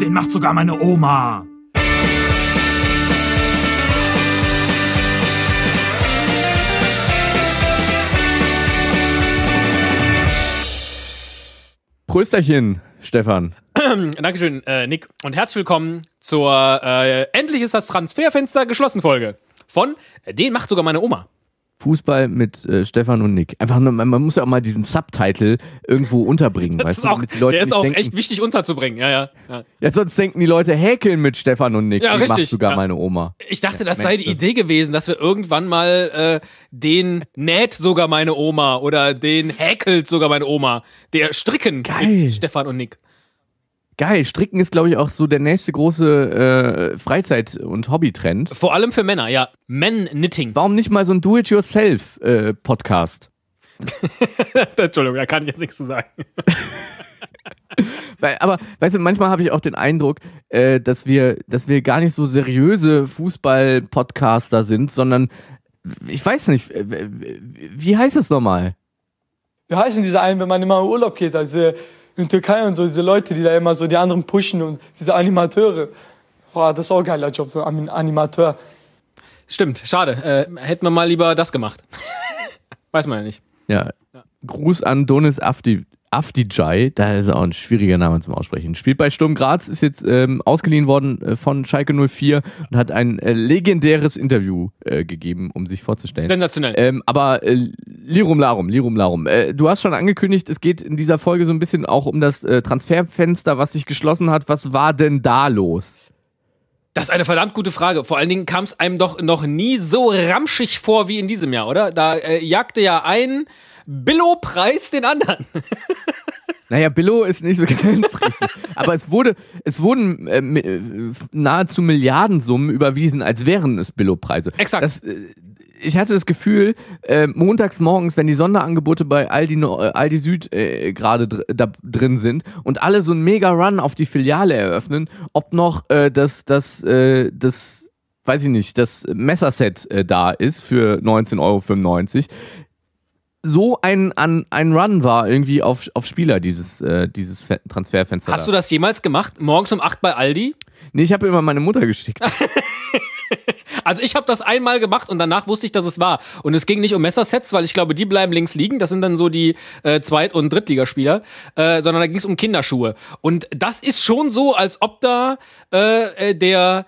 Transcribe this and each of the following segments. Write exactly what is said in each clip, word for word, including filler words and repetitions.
Den macht sogar meine Oma. Prösterchen, Stefan. Dankeschön, äh, Nick. Und herzlich willkommen zur äh, Endlich ist das Transferfenster geschlossen Folge von äh, Den macht sogar meine Oma. Fußball mit äh, Stefan und Nick. Einfach nur, man, man muss ja auch mal diesen Subtitle irgendwo unterbringen. Das weißt ist du, auch, damit die Leute der ist nicht auch denken, echt wichtig unterzubringen. Ja, ja, ja. Ja, sonst denken die Leute, häkeln mit Stefan und Nick. Ja, Die richtig. macht sogar Ja. meine Oma. Ich dachte, Ja, das sei Mensch, die Idee gewesen, dass wir irgendwann mal äh, den näht sogar meine Oma oder den häkelt sogar meine Oma. Der Stricken Geil. mit Stefan und Nick. Geil, Stricken ist, glaube ich, auch so der nächste große äh, Freizeit- und Hobbytrend. Vor allem für Männer, ja. Men-Knitting. Warum nicht mal so ein Do-it-yourself-Podcast? Entschuldigung, da kann ich jetzt nichts zu sagen. Weil, aber, weißt du, manchmal habe ich auch den Eindruck, äh, dass wir, dass wir gar nicht so seriöse Fußball-Podcaster sind, sondern, ich weiß nicht, äh, wie heißt es nochmal? Wie heißen diese einen, wenn man immer in Urlaub geht, also in Türkei und so, diese Leute, die da immer so die anderen pushen und diese Animateure. Boah, das ist auch ein geiler Job, so ein Animateur. Stimmt, schade. Äh, hätten wir mal lieber das gemacht. Weiß man ja nicht. Ja. ja. Gruß an Donis Afdi, Afdijay, da ist auch ein schwieriger Name zum Aussprechen. Spielt bei Sturm Graz, ist jetzt ähm, ausgeliehen worden äh, von Schalke null vier und hat ein äh, legendäres Interview äh, gegeben, um sich vorzustellen. Sensationell. Ähm, aber äh, Lirum Larum, Lirum Larum. Äh, du hast schon angekündigt, es geht in dieser Folge so ein bisschen auch um das äh, Transferfenster, was sich geschlossen hat. Was war denn da los? Das ist eine verdammt gute Frage. Vor allen Dingen kam es einem doch noch nie so ramschig vor wie in diesem Jahr, oder? Da äh, jagte ja ein Billo-Preis den anderen. Naja, Billo ist nicht so ganz richtig. Aber es wurde, es wurden äh, äh, nahezu Milliardensummen überwiesen, als wären es Billo-Preise. Exakt. Das, äh, ich hatte das Gefühl, äh, montags morgens, wenn die Sonderangebote bei Aldi, no, äh, Aldi Süd äh, gerade dr- da drin sind und alle so einen Mega-Run auf die Filiale eröffnen, ob noch äh, das, das, äh, das, weiß ich nicht, das Messerset äh, da ist für neunzehn Euro fünfundneunzig. So ein, ein, ein Run war irgendwie auf, auf Spieler, dieses, äh, dieses Fe- Transferfenster. Hast da. du das jemals gemacht? Morgens um acht bei Aldi? Nee, ich habe immer meine Mutter geschickt. Also ich habe das einmal gemacht und danach wusste ich, dass es war. Und es ging nicht um Messersets, weil ich glaube, die bleiben links liegen. Das sind dann so die äh, Zweit- und Drittligaspieler. Äh, sondern da ging es um Kinderschuhe. Und das ist schon so, als ob da äh, der,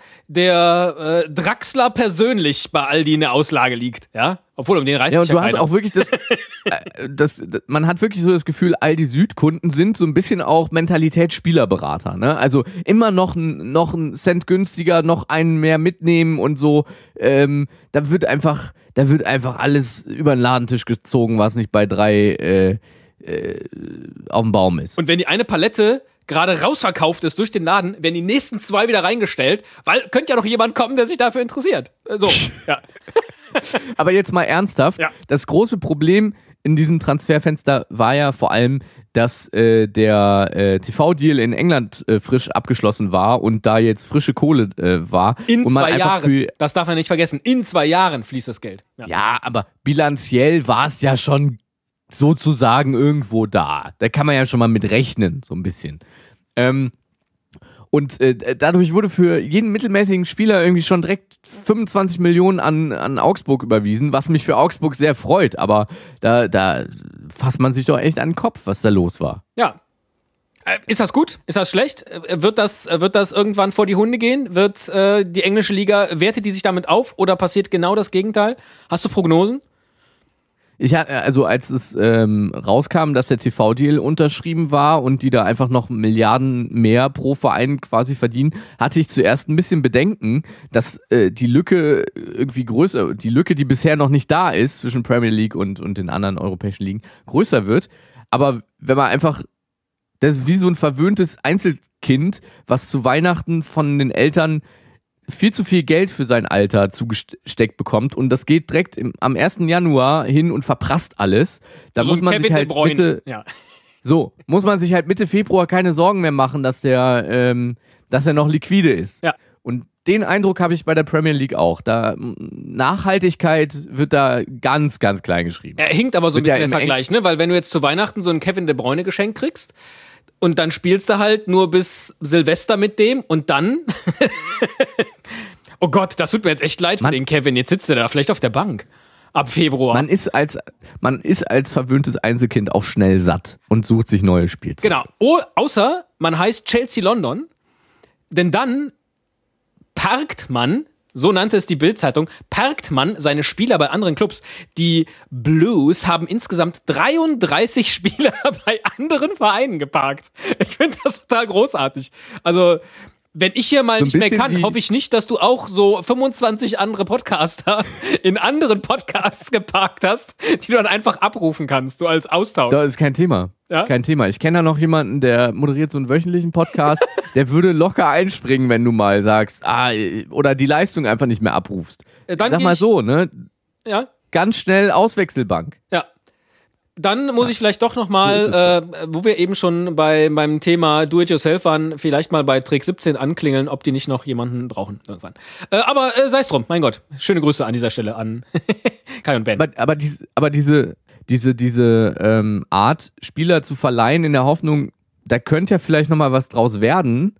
der äh, Draxler persönlich bei Aldi in der Auslage liegt. Ja? Obwohl, um den reißt Ja, sich und ja du hast keiner. auch wirklich das, äh, das, das, man hat wirklich so das Gefühl, Aldi Süd-Kunden sind so ein bisschen auch Mentalitätsspielerberater, ne? Also immer noch ein, noch ein Cent günstiger, noch einen mehr mitnehmen und so. Ähm, da wird einfach, da wird einfach alles über den Ladentisch gezogen, was nicht bei drei äh, äh, auf dem Baum ist. Und wenn die eine Palette gerade rausverkauft ist durch den Laden, werden die nächsten zwei wieder reingestellt, weil könnte ja noch jemand kommen, der sich dafür interessiert. So, ja. Aber jetzt mal ernsthaft, Ja. das große Problem in diesem Transferfenster war ja vor allem, dass äh, der äh, T V-Deal in England äh, frisch abgeschlossen war und da jetzt frische Kohle äh, war. In und man zwei einfach Jahren. Für, Das darf man nicht vergessen. In zwei Jahren fließt das Geld. Ja. ja, aber bilanziell war es ja schon sozusagen irgendwo da. Da kann man ja schon mal mit rechnen, so ein bisschen. Ähm, Und äh, dadurch wurde für jeden mittelmäßigen Spieler irgendwie schon direkt fünfundzwanzig Millionen an, an Augsburg überwiesen, was mich für Augsburg sehr freut. Aber da, da fasst man sich doch echt an den Kopf, was da los war. Ja. Äh, Ist das gut? Ist das schlecht? Äh, Wird das, äh, wird das irgendwann vor die Hunde gehen? Wird äh, die englische Liga, wertet die sich damit auf oder passiert genau das Gegenteil? Hast du Prognosen? Ich hatte, also als es ähm, rauskam, dass der T V-Deal unterschrieben war und die da einfach noch Milliarden mehr pro Verein quasi verdienen, hatte ich zuerst ein bisschen Bedenken, dass äh, die Lücke irgendwie größer, die Lücke, die bisher noch nicht da ist zwischen Premier League und, und den anderen europäischen Ligen, größer wird. Aber wenn man einfach, das ist wie so ein verwöhntes Einzelkind, was zu Weihnachten von den Eltern viel zu viel Geld für sein Alter zugesteckt bekommt und das geht direkt im, am ersten Januar hin und verprasst alles. Da So muss ein man Kevin sich De halt Bruyne. Mitte, Ja. so, muss man sich halt Mitte Februar keine Sorgen mehr machen, dass der, ähm, dass er noch liquide ist. Ja. Und den Eindruck habe ich bei der Premier League auch. Da Nachhaltigkeit wird da ganz, ganz klein geschrieben. Er hinkt aber so ein Wird ja bisschen der im Vergleich, ne? Weil wenn du jetzt zu Weihnachten so einen Kevin De Bruyne geschenkt kriegst und dann spielst du halt nur bis Silvester mit dem und dann oh Gott, das tut mir jetzt echt leid für Man, den Kevin. Jetzt sitzt er da vielleicht auf der Bank. Ab Februar. Man ist als, man ist als verwöhntes Einzelkind auch schnell satt und sucht sich neue Spielzeuge. Genau. Oh, außer man heißt Chelsea London, denn dann parkt man, so nannte es die Bild-Zeitung, parkt man seine Spieler bei anderen Clubs. Die Blues haben insgesamt dreiunddreißig Spieler bei anderen Vereinen geparkt. Ich finde das total großartig. Also, wenn ich hier mal so nicht mehr kann, hoffe ich nicht, dass du auch so fünfundzwanzig andere Podcaster in anderen Podcasts geparkt hast, die du dann einfach abrufen kannst, so als Austausch. Das ist kein Thema. Ja? Kein Thema. Ich kenne da noch jemanden, der moderiert so einen wöchentlichen Podcast, der würde locker einspringen, wenn du mal sagst, ah, oder die Leistung einfach nicht mehr abrufst. Dann Sag mal so, ne? Ja. Ganz schnell Auswechselbank. Ja. Dann muss ich vielleicht doch nochmal, äh, wo wir eben schon bei beim Thema Do-it-yourself waren, vielleicht mal bei Trick siebzehn anklingeln, ob die nicht noch jemanden brauchen irgendwann. Äh, aber äh, sei es drum, mein Gott. Schöne Grüße an dieser Stelle an Kai und Ben. Aber, aber, dies, aber diese, diese, diese ähm, Art, Spieler zu verleihen in der Hoffnung, da könnte ja vielleicht nochmal was draus werden.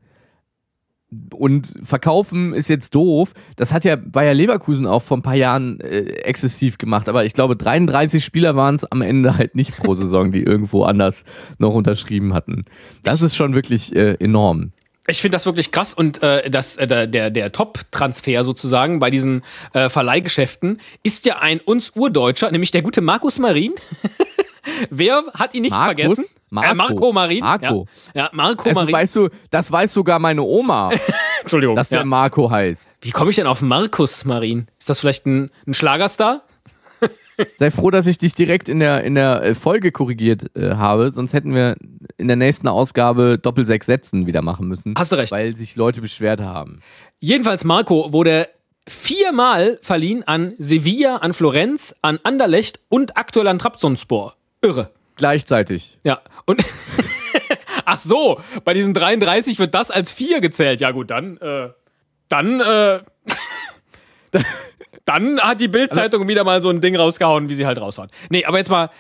Und verkaufen ist jetzt doof. Das hat ja Bayer Leverkusen auch vor ein paar Jahren äh, exzessiv gemacht. Aber ich glaube, dreiunddreißig Spieler waren es am Ende halt nicht pro Saison, die irgendwo anders noch unterschrieben hatten. Das ich, ist schon wirklich äh, enorm. Ich finde das wirklich krass. Und äh, das, äh, der, der Top-Transfer sozusagen bei diesen äh, Verleihgeschäften ist ja ein uns Urdeutscher, nämlich der gute Markus Marin. Wer hat ihn nicht Markus? vergessen? Marco. Äh, Marco Marin. Marco. Ja, ja Marco also, Marin. Weißt du, das weiß sogar meine Oma. Entschuldigung. Dass der ja. Marco heißt. Wie komme ich denn auf Markus Marin? Ist das vielleicht ein, ein Schlagerstar? Sei froh, dass ich dich direkt in der, in der Folge korrigiert äh, habe, sonst hätten wir in der nächsten Ausgabe Doppel-Sechs Sätzen wieder machen müssen. Hast du recht. Weil sich Leute beschwert haben. Jedenfalls, Marco wurde viermal verliehen an Sevilla, an Florenz, an Anderlecht und aktuell an Trabzonspor. Irre. Gleichzeitig. Ja, und ach so, bei diesen dreiunddreißig wird das als vier gezählt. Ja gut, dann, äh, dann, äh, dann hat die Bild-Zeitung wieder mal so ein Ding rausgehauen, wie sie halt raushaut. Nee, aber jetzt mal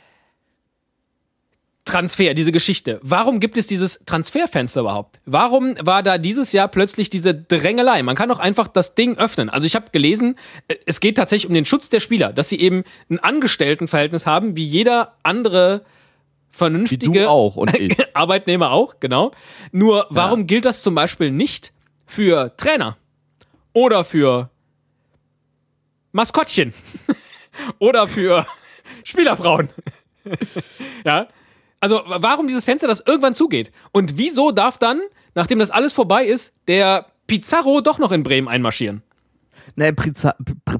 Transfer, diese Geschichte. Warum gibt es dieses Transferfenster überhaupt? Warum war da dieses Jahr plötzlich diese Drängelei? Man kann doch einfach das Ding öffnen. Also ich habe gelesen, es geht tatsächlich um den Schutz der Spieler, dass sie eben ein Angestelltenverhältnis haben, wie jeder andere vernünftige wie du auch und ich. Arbeitnehmer auch, genau. Nur warum ja. gilt das zum Beispiel nicht für Trainer oder für Maskottchen oder für Spielerfrauen? Ja. Also, warum dieses Fenster, das irgendwann zugeht? Und wieso darf dann, nachdem das alles vorbei ist, der Pizarro doch noch in Bremen einmarschieren? Ne, Priza-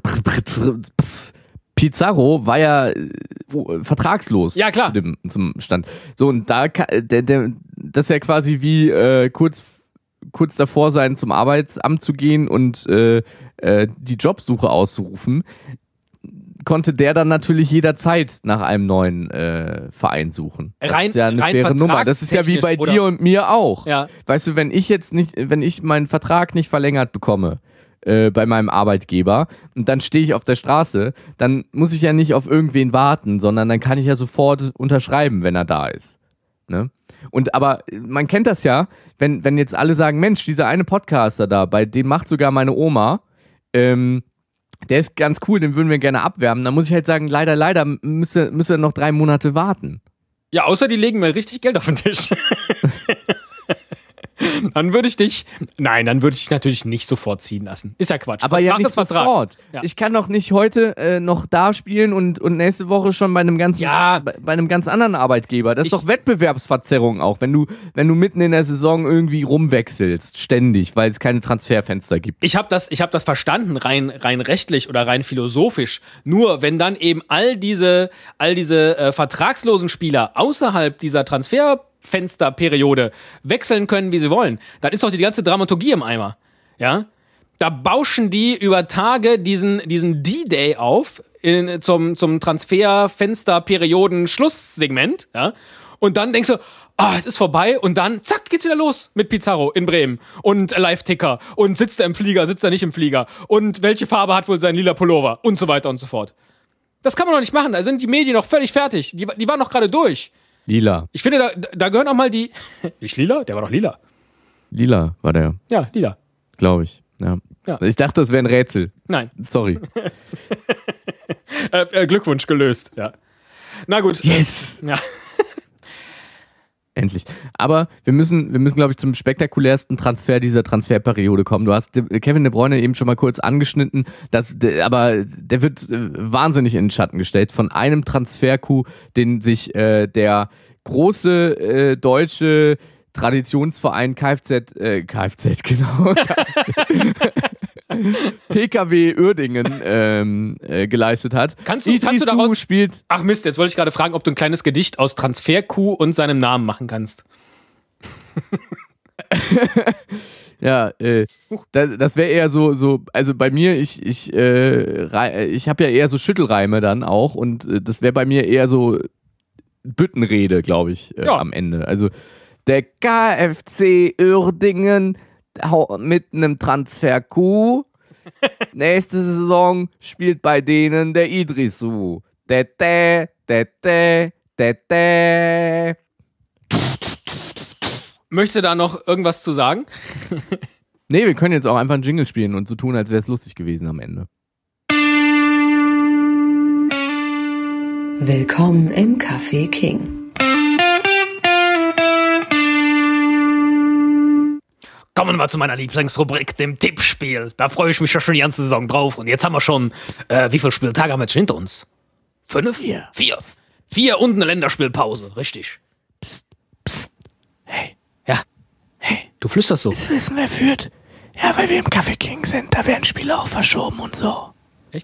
Pizarro war ja äh, vertragslos. Ja, klar. Zu dem, zum Stand. So, und da, der, der, das ist ja quasi wie äh, kurz, kurz davor sein, zum Arbeitsamt zu gehen und äh, äh, die Jobsuche auszurufen. Konnte der dann natürlich jederzeit nach einem neuen äh, Verein suchen. Das rein, ist ja eine rein faire Nummer. Das ist ja wie bei dir und mir auch. Ja. Weißt du, wenn ich jetzt nicht, wenn ich meinen Vertrag nicht verlängert bekomme äh, bei meinem Arbeitgeber und dann stehe ich auf der Straße, dann muss ich ja nicht auf irgendwen warten, sondern dann kann ich ja sofort unterschreiben, wenn er da ist. Ne? Und aber man kennt das ja, wenn, wenn jetzt alle sagen, Mensch, dieser eine Podcaster da, bei dem macht sogar meine Oma, ähm, der ist ganz cool, den würden wir gerne abwerben. Da muss ich halt sagen, leider, leider müsste, müsste noch drei Monate warten. Ja, außer die legen mir richtig Geld auf den Tisch. Dann würde ich dich, nein, dann würde ich dich natürlich nicht sofort ziehen lassen. Ist ja Quatsch. Aber Vertrag ja nicht ist Vertrag. sofort. Ja. Ich kann doch nicht heute äh, noch da spielen und, und nächste Woche schon bei einem ganz, ja. bei, bei einem ganz anderen Arbeitgeber. Das ist Ich, doch Wettbewerbsverzerrung auch, wenn du, wenn du mitten in der Saison irgendwie rumwechselst, ständig, weil es keine Transferfenster gibt. Ich habe das, ich hab das verstanden, rein, rein rechtlich oder rein philosophisch. Nur wenn dann eben all diese, all diese äh, vertragslosen Spieler außerhalb dieser Transfer Fensterperiode wechseln können, wie sie wollen, dann ist doch die ganze Dramaturgie im Eimer. Ja? Da bauschen die über Tage diesen, diesen D-Day auf in, zum, zum Transferfensterperioden-Schlusssegment. Ja? Und dann denkst du, ah, oh, es ist vorbei und dann, zack, geht's wieder los mit Pizarro in Bremen und Live-Ticker und sitzt er im Flieger, sitzt er nicht im Flieger und welche Farbe hat wohl sein lila Pullover und so weiter und so fort. Das kann man doch nicht machen, da sind die Medien noch völlig fertig. Die, die waren noch gerade durch. Lila. Ich finde, da, da gehören auch mal die. Nicht lila? Der war doch lila. Lila war der, Ja, lila. glaube ich. Ja. Ja. Ich dachte, das wäre ein Rätsel. Nein. Sorry. äh, äh, Glückwunsch gelöst, ja. Na gut. Yes! Ja. Endlich. Aber wir müssen, wir müssen, glaube ich, zum spektakulärsten Transfer dieser Transferperiode kommen. Du hast Kevin De Bruyne eben schon mal kurz angeschnitten, dass, aber der wird wahnsinnig in den Schatten gestellt von einem Transfer-Coup, den sich äh, der große äh, deutsche Traditionsverein Kfz, äh, Kfz, genau, P K W Uerdingen ähm, äh, geleistet hat. Kannst du, kannst du Idrisu daraus... spielt... Ach Mist, jetzt wollte ich gerade fragen, ob du ein kleines Gedicht aus Transfer-Coup und seinem Namen machen kannst. Ja, äh, das, das wäre eher so, so, also bei mir, ich, ich, äh, rei- ich habe ja eher so Schüttelreime dann auch und äh, das wäre bei mir eher so Büttenrede, glaube ich, äh, Ja. am Ende. Also der K F C Uerdingen hau- mit einem Transfer-Coup. Nächste Saison spielt bei denen der Idrisu. Dä, dä, dä, dä, dä. Möchtest du da noch irgendwas zu sagen? Nee, wir können jetzt auch einfach einen Jingle spielen und so tun, als wäre es lustig gewesen am Ende. Willkommen im Café King. Kommen wir zu meiner Lieblingsrubrik, dem Tippspiel. Da freue ich mich ja schon die ganze Saison drauf. Und jetzt haben wir schon, äh, wie viele Spieltage haben wir jetzt schon hinter uns? Fünf? Vier. Vier. Vier und eine Länderspielpause, richtig. Psst, psst. Hey, Ja. hey. Du flüsterst so. Willst du wissen, wer führt? Ja, weil wir im Café King sind. Da werden Spiele auch verschoben und so. Echt?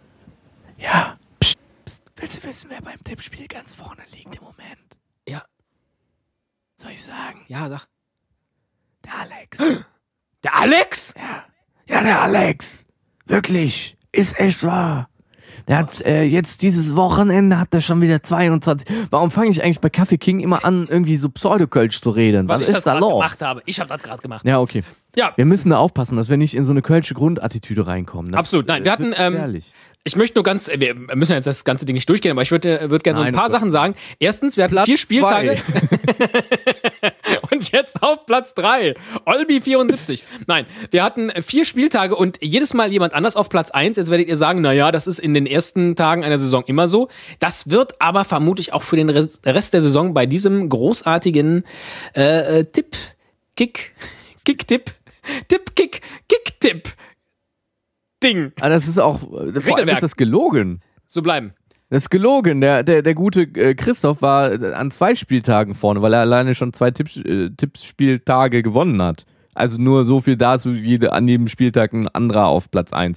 Ja. Psst, psst. Willst du wissen, wer beim Tippspiel ganz vorne liegt im Moment? Ja. Soll ich sagen? Ja, sag. Der Alex. Der Alex? Ja. Ja, der Alex. Wirklich. Ist echt wahr. Der hat äh, jetzt dieses Wochenende hat er schon wieder zweiundzwanzig. Warum fange ich eigentlich bei Café King immer an, irgendwie so Pseudokölsch zu reden? Weil Was ich ist das da gerade los? gemacht habe. Ich habe das gerade gemacht. Ja, okay. Ja, Wir müssen da aufpassen, dass wir nicht in so eine kölsche Grundattitüde reinkommen. Das absolut. Nein, wir hatten, wird ähm, gefährlich. ich möchte nur ganz, wir müssen jetzt das ganze Ding nicht durchgehen, aber ich würde würd gerne so ein Nein, paar oh Gott. Sachen sagen. Erstens, wir hatten Platz vier Spieltage. zwei. Und jetzt auf Platz drei. Olbi vierundsiebzig. Nein, wir hatten vier Spieltage und jedes Mal jemand anders auf Platz eins. Jetzt werdet ihr sagen, naja, das ist in den ersten Tagen einer Saison immer so. Das wird aber vermutlich auch für den Rest der Saison bei diesem großartigen äh, äh, Tipp, Kick, Kick-Tipp, Tipp, Kick, Kick-Tipp Ding. Aber das ist auch, vor allem Regelwerk. ist das gelogen. So bleiben. Das ist gelogen. Der, der, der gute äh, Christoph war äh, an zwei Spieltagen vorne, weil er alleine schon zwei Tipps, äh, Tippspieltage gewonnen hat. Also nur so viel dazu, jede, an jedem Spieltag ein anderer auf Platz eins.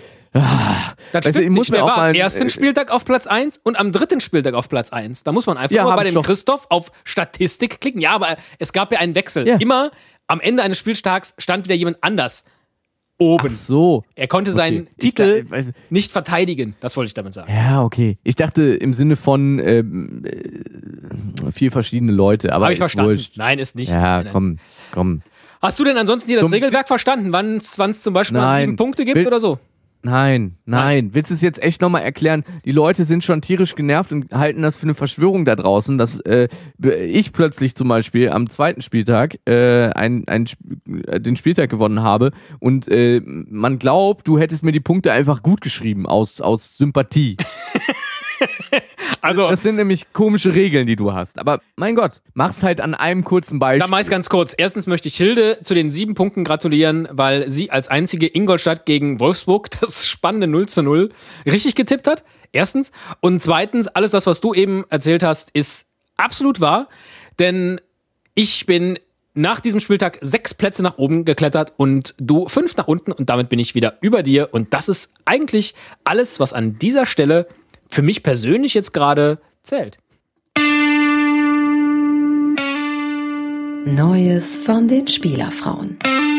Ah, Das weißt du, stimmt ich muss nicht. mir Der auch war mal, am ersten äh, Spieltag auf Platz eins und am dritten Spieltag auf Platz eins. Da muss man einfach Ja, nur hab bei ich dem doch. Christoph auf Statistik klicken. Ja, aber es gab ja einen Wechsel. Ja. Immer am Ende eines Spieltags stand wieder jemand anders oben. Ach so. Er konnte seinen Okay. Ich Titel da- weiß- nicht verteidigen. Das wollte ich damit sagen. Ja, okay. Ich dachte im Sinne von ähm, äh, vier verschiedene Leute, aber Habe ich ist verstanden. wurscht. Nein, ist nicht. Ja, Nein, nein. komm, komm. Hast du denn ansonsten hier das Zum- Regelwerk verstanden, wann es zum Beispiel mal Nein. sieben Punkte gibt Will- oder so? Nein, nein. Willst du es jetzt echt nochmal erklären? Die Leute sind schon tierisch genervt und halten das für eine Verschwörung da draußen, dass äh, ich plötzlich zum Beispiel am zweiten Spieltag äh, ein, ein, Sp- äh, den Spieltag gewonnen habe und äh, man glaubt, du hättest mir die Punkte einfach gut geschrieben aus, aus Sympathie. Also, Das sind nämlich komische Regeln, die du hast. Aber mein Gott, mach's halt an einem kurzen Beispiel. da meist ganz kurz. Erstens möchte ich Hilde zu den sieben Punkten gratulieren, weil sie als einzige Ingolstadt gegen Wolfsburg das spannende null zu null richtig getippt hat. Erstens. Und zweitens, alles das, was du eben erzählt hast, ist absolut wahr. Denn ich bin nach diesem Spieltag sechs Plätze nach oben geklettert und du fünf nach unten und damit bin ich wieder über dir. Und das ist eigentlich alles, was an dieser Stelle für mich persönlich jetzt gerade zählt. Neues von den Spielerfrauen.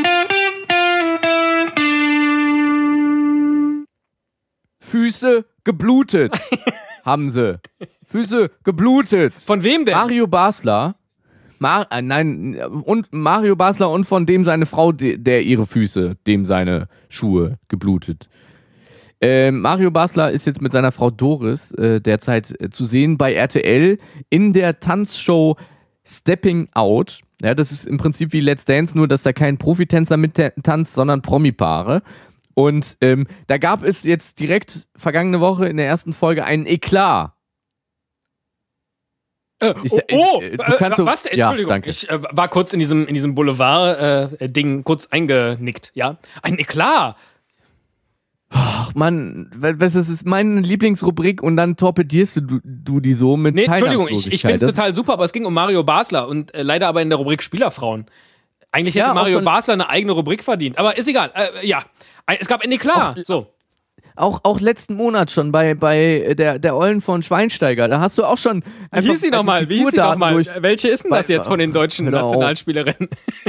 Füße geblutet. Haben sie. Füße geblutet. Von wem denn? Mario Basler. Mar äh, nein, und Mario Basler und von dem seine Frau, de der ihre Füße, dem seine Schuhe geblutet. Äh, Mario Basler ist jetzt mit seiner Frau Doris äh, derzeit äh, zu sehen bei R T L in der Tanzshow Stepping Out. Ja, das ist im Prinzip wie Let's Dance, nur dass da kein Profitänzer mittanzt, sondern Promi-Paare. Und ähm, da gab es jetzt direkt vergangene Woche in der ersten Folge einen Eklat. Äh, Ich- oh, ich- oh äh, du äh, kannst so- was? ja, Entschuldigung, danke. ich äh, war kurz in diesem, in diesem Boulevard-Ding kurz eingenickt, ja? Ein Eklat. Ach Mann, was ist, ist meine Lieblingsrubrik und dann torpedierst du, du die so mit Nee, Entschuldigung, ich, ich finde es Das- total super, aber es ging um Mario Basler und äh, leider aber in der Rubrik Spielerfrauen. Eigentlich hätte Ja, auch Mario schon- Basler eine eigene Rubrik verdient, aber ist egal. Äh, ja, Ein- es gab ein Eklat. Auch- So. Auch, auch letzten Monat schon bei, bei der, der Ollen von Schweinsteiger, da hast du auch schon Wie einfach, hieß sie als nochmal? ich Wie die hieß sie Tourdaten nochmal? durch- Welche ist denn das Bei- jetzt von den deutschen Hör auf. Nationalspielerinnen?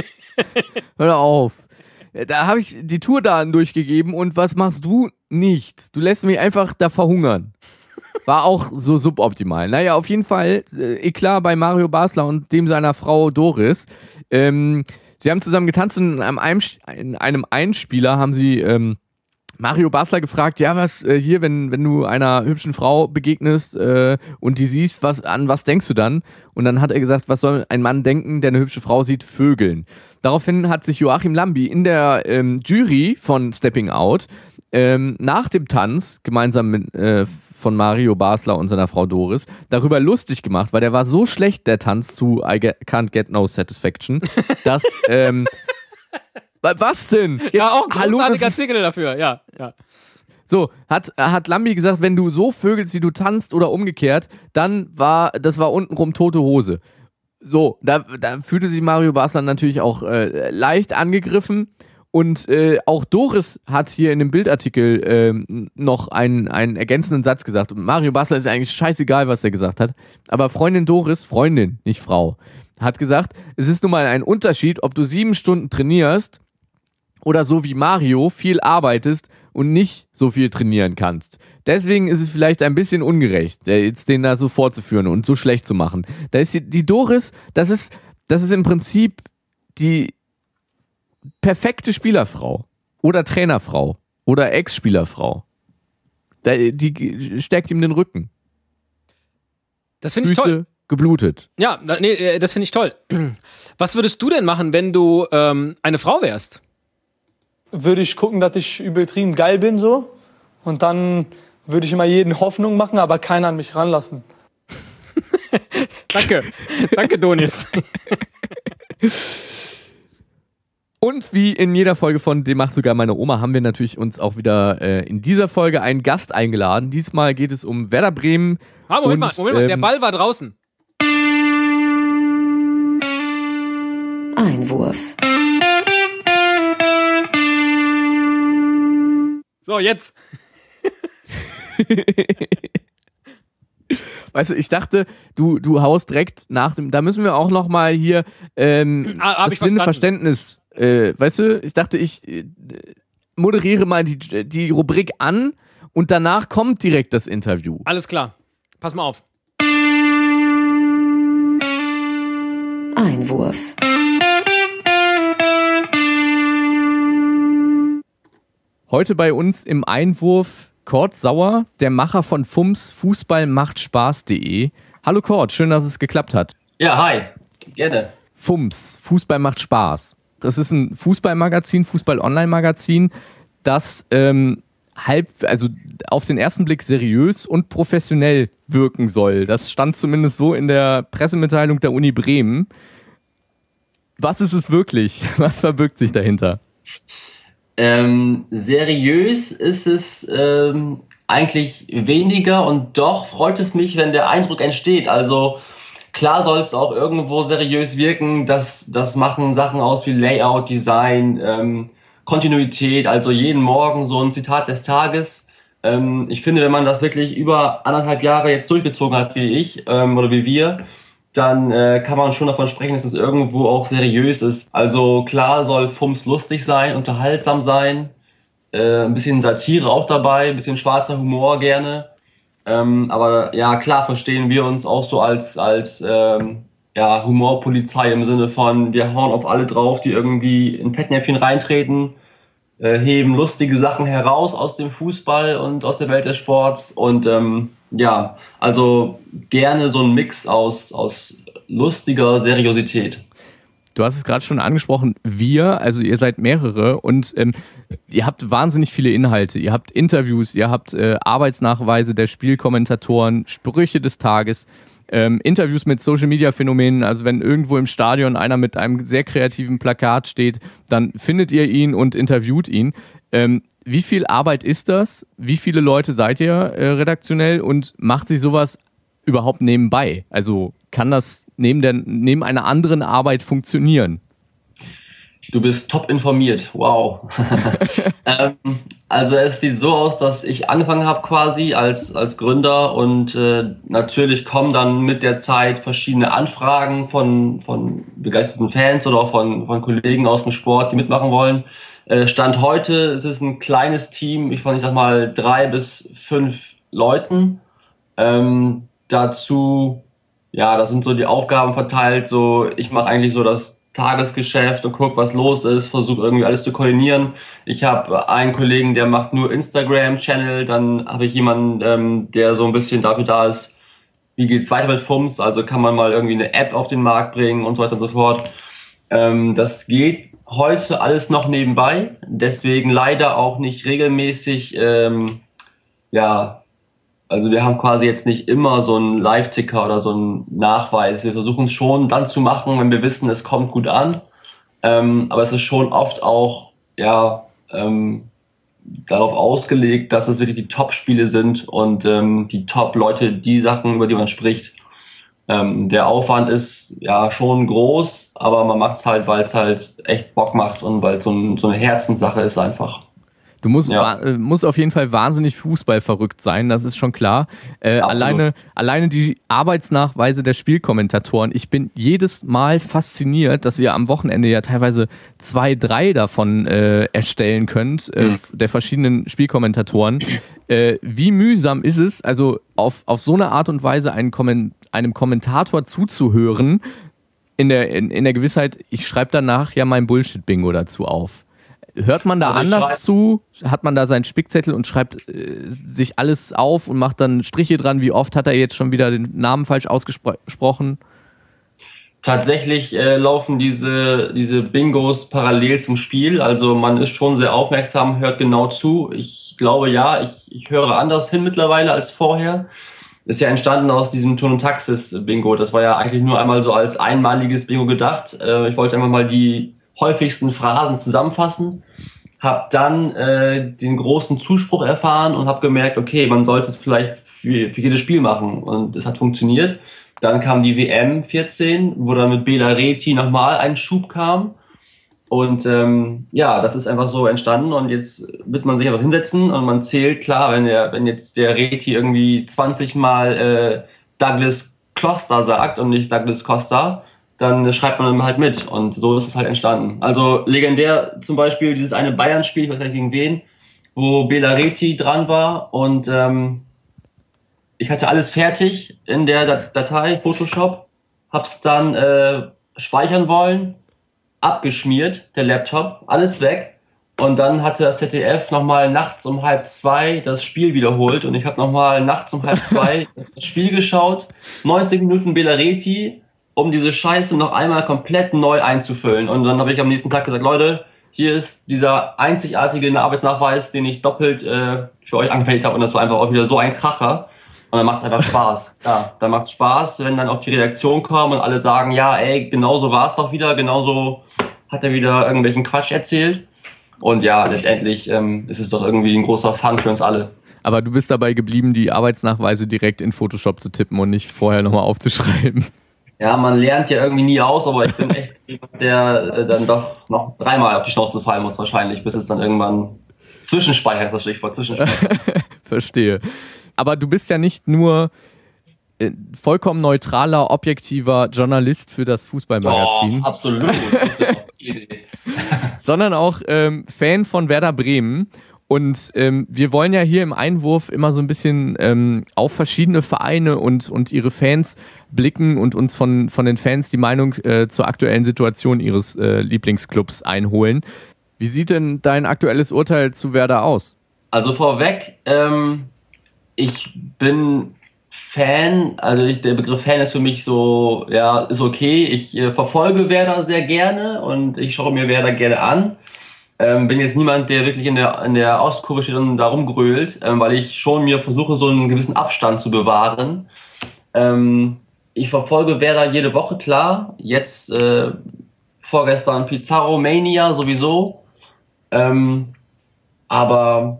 Hör auf. Da habe ich die Tourdaten durchgegeben und was machst du? Nichts. Du lässt mich einfach da verhungern. War auch so suboptimal. Naja, auf jeden Fall, äh, Eklat bei Mario Basler und dem seiner Frau Doris. Ähm, sie haben zusammen getanzt und in einem, Einsch- in einem Einspieler haben sie ähm, Mario Basler gefragt, ja, was äh, hier, wenn, wenn du einer hübschen Frau begegnest äh, und die siehst, was, an was denkst du dann? Und dann hat er gesagt, was soll ein Mann denken, der eine hübsche Frau sieht? Vögeln. Daraufhin hat sich Joachim Lambi in der ähm, Jury von Stepping Out ähm, nach dem Tanz, gemeinsam mit, äh, von Mario Basler und seiner Frau Doris, darüber lustig gemacht, weil der war so schlecht, der Tanz zu I get, Can't Get No Satisfaction, dass, ähm, wa- was denn? Jetzt, Ja, auch ein hallo, das großartiger ist, Single dafür, ja. ja. so, hat, hat Lambi gesagt, wenn du so vögelst, wie du tanzt oder umgekehrt, dann war, das war untenrum tote Hose. So, da, da fühlte sich Mario Basler natürlich auch äh, leicht angegriffen und äh, auch Doris hat hier in dem Bildartikel ähm, noch einen, einen ergänzenden Satz gesagt. Und Mario Basler ist eigentlich scheißegal, was er gesagt hat, aber Freundin Doris, Freundin, nicht Frau, hat gesagt, es ist nun mal ein Unterschied, ob du sieben Stunden trainierst oder so wie Mario viel arbeitest und nicht so viel trainieren kannst. Deswegen ist es vielleicht ein bisschen ungerecht, äh, jetzt den da so vorzuführen und so schlecht zu machen. Da ist die, die Doris, das ist, das ist im Prinzip die perfekte Spielerfrau oder Trainerfrau oder Ex-Spielerfrau. Da, die stärkt ihm den Rücken. Das finde ich toll. Füße geblutet. Ja, da- nee, äh, das finde ich toll. Was würdest du denn machen, wenn du ähm, eine Frau wärst? Würde ich gucken, dass ich übertrieben geil bin so. Und dann würde ich immer jeden Hoffnung machen, aber keiner an mich ranlassen. Danke. Danke, Donis. Und wie in jeder Folge von Dem macht sogar meine Oma, haben wir natürlich uns auch wieder äh, in dieser Folge einen Gast eingeladen. Diesmal geht es um Werder Bremen. Ah, Moment und, mal, Moment mal, der ähm, Ball war draußen. Einwurf. So, jetzt. Weißt du, ich dachte, du, du haust direkt nach dem, da müssen wir auch noch mal hier ähm, Ah, hab das ich blinde verstanden. Verständnis, äh, weißt du, ich dachte, ich äh, moderiere mal die, die Rubrik an und danach kommt direkt das Interview. Alles klar. Pass mal auf. Einwurf. Heute bei uns im Einwurf Kurt Sauer, der Macher von F U M S Fußball macht Spaß punkt de. Hallo Kurt, schön, dass es geklappt hat. Ja, hi. Gerne. F U M S, Fußball macht Spaß. Das ist ein Fußballmagazin, Fußball-Online-Magazin, das ähm, halb, also auf den ersten Blick seriös und professionell wirken soll. Das stand zumindest so in der Pressemitteilung der Uni Bremen. Was ist es wirklich? Was verbirgt sich dahinter? Ähm, seriös ist es ähm, eigentlich weniger und doch freut es mich, wenn der Eindruck entsteht. Also klar soll es auch irgendwo seriös wirken. Das, das machen Sachen aus wie Layout, Design, ähm, Kontinuität. Also jeden Morgen so ein Zitat des Tages. Ähm, ich finde, wenn man das wirklich über anderthalb Jahre jetzt durchgezogen hat, wie ich ähm, oder wie wir, dann äh, kann man schon davon sprechen, dass es irgendwo auch seriös ist. Also klar soll F U M S lustig sein, unterhaltsam sein, äh, ein bisschen Satire auch dabei, ein bisschen schwarzer Humor gerne. Ähm, aber ja, klar verstehen wir uns auch so als, als ähm, ja, Humorpolizei im Sinne von, wir hauen auf alle drauf, die irgendwie in Fettnäpfchen reintreten. äh, heben lustige Sachen heraus aus dem Fußball und aus der Welt des Sports. Und ähm, ja, also gerne so ein Mix aus, aus lustiger Seriosität. Du hast es gerade schon angesprochen, wir, also ihr seid mehrere und ähm, ihr habt wahnsinnig viele Inhalte. Ihr habt Interviews, ihr habt äh, Arbeitsnachweise der Spielkommentatoren, Sprüche des Tages, ähm, Interviews mit Social-Media-Phänomenen. Also wenn irgendwo im Stadion einer mit einem sehr kreativen Plakat steht, dann findet ihr ihn und interviewt ihn. Ähm, wie viel Arbeit ist das? Wie viele Leute seid ihr äh, redaktionell und macht sich sowas überhaupt nebenbei? Also kann das neben, der, neben einer anderen Arbeit funktionieren? Du bist top informiert, wow. ähm, also es sieht so aus, dass ich angefangen habe quasi als, als Gründer und äh, natürlich kommen dann mit der Zeit verschiedene Anfragen von, von begeisterten Fans oder auch von, von Kollegen aus dem Sport, die mitmachen wollen. Äh, Stand heute ist es ein kleines Team, ich, ich sag mal drei bis fünf Leuten. Ähm, dazu, ja, das sind so die Aufgaben verteilt, so ich mache eigentlich so das Tagesgeschäft und guck, was los ist, versuche irgendwie alles zu koordinieren. Ich habe einen Kollegen, der macht nur Instagram-Channel, dann habe ich jemanden, ähm, der so ein bisschen dafür da ist, wie geht's weiter mit F U M S, also kann man mal irgendwie eine App auf den Markt bringen und so weiter und so fort. Ähm, das geht heute alles noch nebenbei, deswegen leider auch nicht regelmäßig, ähm, ja, also wir haben quasi jetzt nicht immer so einen Live-Ticker oder so einen Nachweis. Wir versuchen es schon dann zu machen, wenn wir wissen, es kommt gut an. Ähm, aber es ist schon oft auch ja ähm, darauf ausgelegt, dass es wirklich die Top-Spiele sind und ähm, die Top-Leute, die Sachen, über die man spricht. Ähm, der Aufwand ist ja schon groß, aber man macht es halt, weil es halt echt Bock macht und weil es so, ein, so eine Herzenssache ist einfach. Du musst, Ja. wa- musst auf jeden Fall wahnsinnig Fußball verrückt sein, das ist schon klar. Äh, alleine, alleine die Arbeitsnachweise der Spielkommentatoren. Ich bin jedes Mal fasziniert, dass ihr am Wochenende ja teilweise zwei, drei davon äh, erstellen könnt, äh, Mhm. der verschiedenen Spielkommentatoren. Äh, wie mühsam ist es, also auf, auf so eine Art und Weise einen Kommen- einem Kommentator zuzuhören, in der, in, in der Gewissheit, ich schreibe danach ja mein Bullshit-Bingo dazu auf. Hört man da Also ich anders schreib- zu? Hat man da seinen Spickzettel und schreibt äh, sich alles auf und macht dann Striche dran? Wie oft hat er jetzt schon wieder den Namen falsch ausgesprochen? Tatsächlich äh, laufen diese, diese Bingos parallel zum Spiel. Also man ist schon sehr aufmerksam, hört genau zu. Ich glaube ja, ich, ich höre anders hin mittlerweile als vorher. Ist ja entstanden aus diesem Ton- und Taxis-Bingo. Das war ja eigentlich nur einmal so als einmaliges Bingo gedacht. Äh, ich wollte einfach mal die häufigsten Phrasen zusammenfassen. Hab dann äh, den großen Zuspruch erfahren und habe gemerkt, okay, man sollte es vielleicht für, für jedes Spiel machen. Und es hat funktioniert. Dann kam die W M vierzehn, wo dann mit Bela Reti nochmal ein Schub kam. Und ähm, ja, das ist einfach so entstanden. Und jetzt wird man sich einfach hinsetzen und man zählt, klar, wenn, der, wenn jetzt der Reti irgendwie zwanzig Mal äh, Douglas Costa sagt und nicht Douglas Costa, dann schreibt man dann halt mit. Und so ist es halt entstanden. Also legendär zum Beispiel dieses eine Bayern-Spiel, ich weiß gar nicht gegen wen, wo Bela Reti dran war und ähm, ich hatte alles fertig in der Dat- Datei, Photoshop, hab's dann äh, speichern wollen, abgeschmiert, der Laptop, alles weg. Und dann hatte das Z D F nochmal nachts um halb zwei das Spiel wiederholt und ich habe nochmal nachts um halb zwei das Spiel geschaut, neunzig Minuten Bela Reti, um diese Scheiße noch einmal komplett neu einzufüllen. Und dann habe ich am nächsten Tag gesagt, Leute, hier ist dieser einzigartige Arbeitsnachweis, den ich doppelt äh, für euch angefertigt habe und das war einfach auch wieder so ein Kracher. Und dann macht es einfach Spaß. Ja, dann macht es Spaß, wenn dann auch die Redaktion kommt und alle sagen, ja, ey, genauso war es doch wieder, genauso hat er wieder irgendwelchen Quatsch erzählt. Und ja, letztendlich ähm, ist es doch irgendwie ein großer Fun für uns alle. Aber du bist dabei geblieben, die Arbeitsnachweise direkt in Photoshop zu tippen und nicht vorher nochmal aufzuschreiben. Ja, man lernt ja irgendwie nie aus, aber ich bin echt jemand, der äh, dann doch noch dreimal auf die Schnauze fallen muss wahrscheinlich, bis es dann irgendwann zwischenspeichert, das Stichwort zwischenspeichert. Verstehe. Aber du bist ja nicht nur äh, vollkommen neutraler, objektiver Journalist für das Fußballmagazin, Oh, absolut. Das ist ja auch die Idee. sondern auch ähm, Fan von Werder Bremen. Und ähm, wir wollen ja hier im Einwurf immer so ein bisschen ähm, auf verschiedene Vereine und, und ihre Fans blicken und uns von, von den Fans die Meinung äh, zur aktuellen Situation ihres äh, Lieblingsclubs einholen. Wie sieht denn dein aktuelles Urteil zu Werder aus? Also vorweg, ähm, ich bin Fan, also ich, der Begriff Fan ist für mich so, ja, ist okay. Ich äh, verfolge Werder sehr gerne und ich schaue mir Werder gerne an. Ähm, bin jetzt niemand, der wirklich in der, in der Ostkurve steht und da rumgrölt, ähm, weil ich schon mir versuche, so einen gewissen Abstand zu bewahren. Ähm, ich verfolge Werder jede Woche, klar. Jetzt äh, vorgestern Pizarro Mania sowieso. Ähm, aber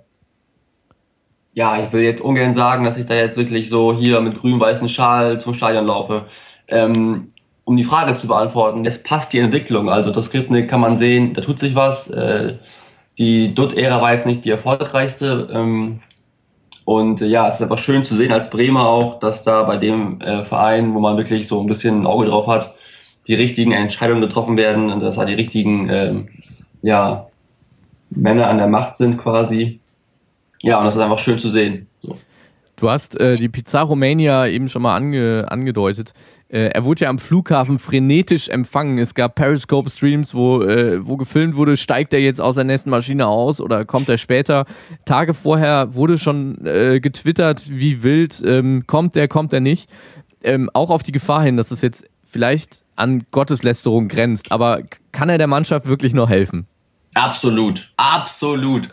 ja, ich will jetzt ungern sagen, dass ich da jetzt wirklich so hier mit grün-weißen Schal zum Stadion laufe. Ähm, um die Frage zu beantworten, es passt die Entwicklung. Also das Skripnik kann man sehen, da tut sich was. Äh, die Dutt-Ära war jetzt nicht die erfolgreichste. Ähm, und äh, ja, es ist aber schön zu sehen als Bremer auch, dass da bei dem äh, Verein, wo man wirklich so ein bisschen ein Auge drauf hat, die richtigen Entscheidungen getroffen werden und dass da die richtigen ähm, ja, Männer an der Macht sind quasi. Ja, und das ist einfach schön zu sehen. So. Du hast äh, die Pizarro Mania eben schon mal ange, angedeutet. Äh, er wurde ja am Flughafen frenetisch empfangen. Es gab Periscope-Streams, wo, äh, wo gefilmt wurde, steigt er jetzt aus der nächsten Maschine aus oder kommt er später? Tage vorher wurde schon äh, getwittert, wie wild, ähm, kommt der, kommt er nicht. Ähm, auch auf die Gefahr hin, dass es jetzt vielleicht an Gotteslästerung grenzt. Aber kann er der Mannschaft wirklich noch helfen? Absolut, absolut.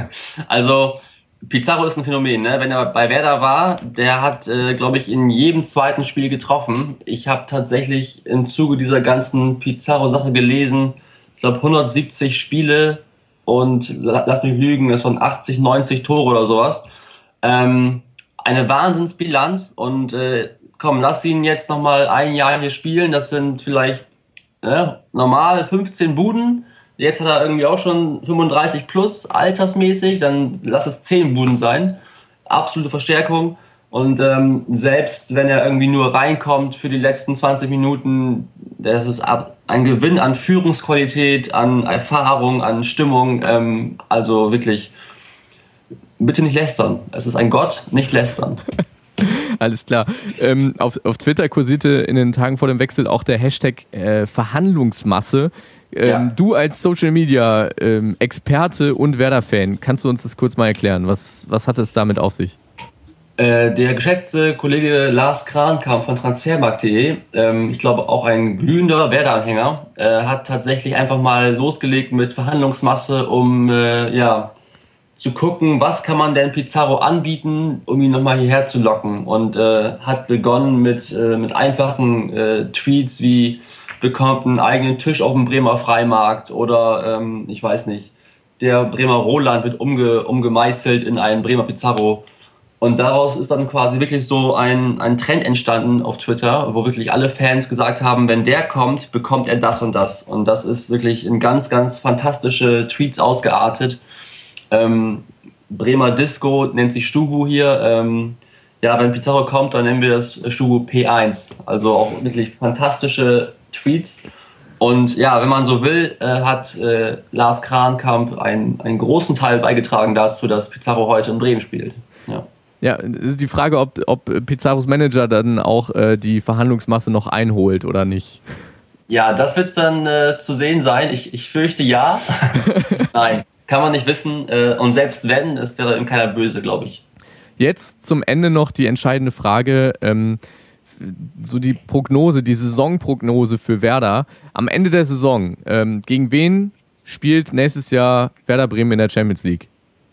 Also Pizarro ist ein Phänomen, ne? Wenn er bei Werder war, der hat, äh, glaube ich, in jedem zweiten Spiel getroffen. Ich habe tatsächlich im Zuge dieser ganzen Pizarro-Sache gelesen, ich glaube hundertsiebzig Spiele und lass mich lügen, das waren achtzig, neunzig Tore oder sowas. Ähm, eine Wahnsinnsbilanz und äh, komm, lass ihn jetzt nochmal ein Jahr hier spielen, das sind vielleicht äh, normal fünfzehn Buden. Jetzt hat er irgendwie auch schon fünfunddreißig plus, altersmäßig, dann lass es zehn Buden sein. Absolute Verstärkung. Und ähm, selbst wenn er irgendwie nur reinkommt für die letzten zwanzig Minuten, das ist ein Gewinn an Führungsqualität, an Erfahrung, an Stimmung. Ähm, also wirklich, bitte nicht lästern. Es ist ein Gott, nicht lästern. Alles klar. Ähm, auf, auf Twitter kursierte in den Tagen vor dem Wechsel auch der Hashtag äh, Verhandlungsmasse. Ähm, ja. Du als Social Media ähm, Experte und Werder-Fan, kannst du uns das kurz mal erklären? Was, was hat es damit auf sich? Äh, der geschätzte Kollege Lars Krankamp von transfermarkt punkt de, ähm, ich glaube auch ein glühender Werder-Anhänger, äh, hat tatsächlich einfach mal losgelegt mit Verhandlungsmasse, um äh, ja, zu gucken, was kann man denn Pizarro anbieten, um ihn nochmal hierher zu locken. Und äh, hat begonnen mit, äh, mit einfachen äh, Tweets wie bekommt einen eigenen Tisch auf dem Bremer Freimarkt oder ähm, ich weiß nicht, der Bremer Roland wird umge, umgemeißelt in einen Bremer Pizarro. Und daraus ist dann quasi wirklich so ein, ein Trend entstanden auf Twitter, wo wirklich alle Fans gesagt haben, wenn der kommt, bekommt er das und das. Und das ist wirklich in ganz, ganz fantastische Tweets ausgeartet. Ähm, Bremer Disco nennt sich Stugu hier. Ähm, ja, wenn Pizarro kommt, dann nennen wir das Stugu P eins. Also auch wirklich fantastische Tweets. Und ja, wenn man so will, äh, hat äh, Lars Krankamp einen, einen großen Teil beigetragen dazu, dass Pizarro heute in Bremen spielt. Ja, ja, ist die Frage, ob, ob Pizarros Manager dann auch äh, die Verhandlungsmasse noch einholt oder nicht. Ja, das wird dann äh, zu sehen sein. Ich, ich fürchte ja. Nein, kann man nicht wissen. Äh, und selbst wenn, es wäre ihm keiner böse, glaube ich. Jetzt zum Ende noch die entscheidende Frage, ähm, so die Prognose, die Saisonprognose für Werder. Am Ende der Saison, ähm, gegen wen spielt nächstes Jahr Werder Bremen in der Champions League?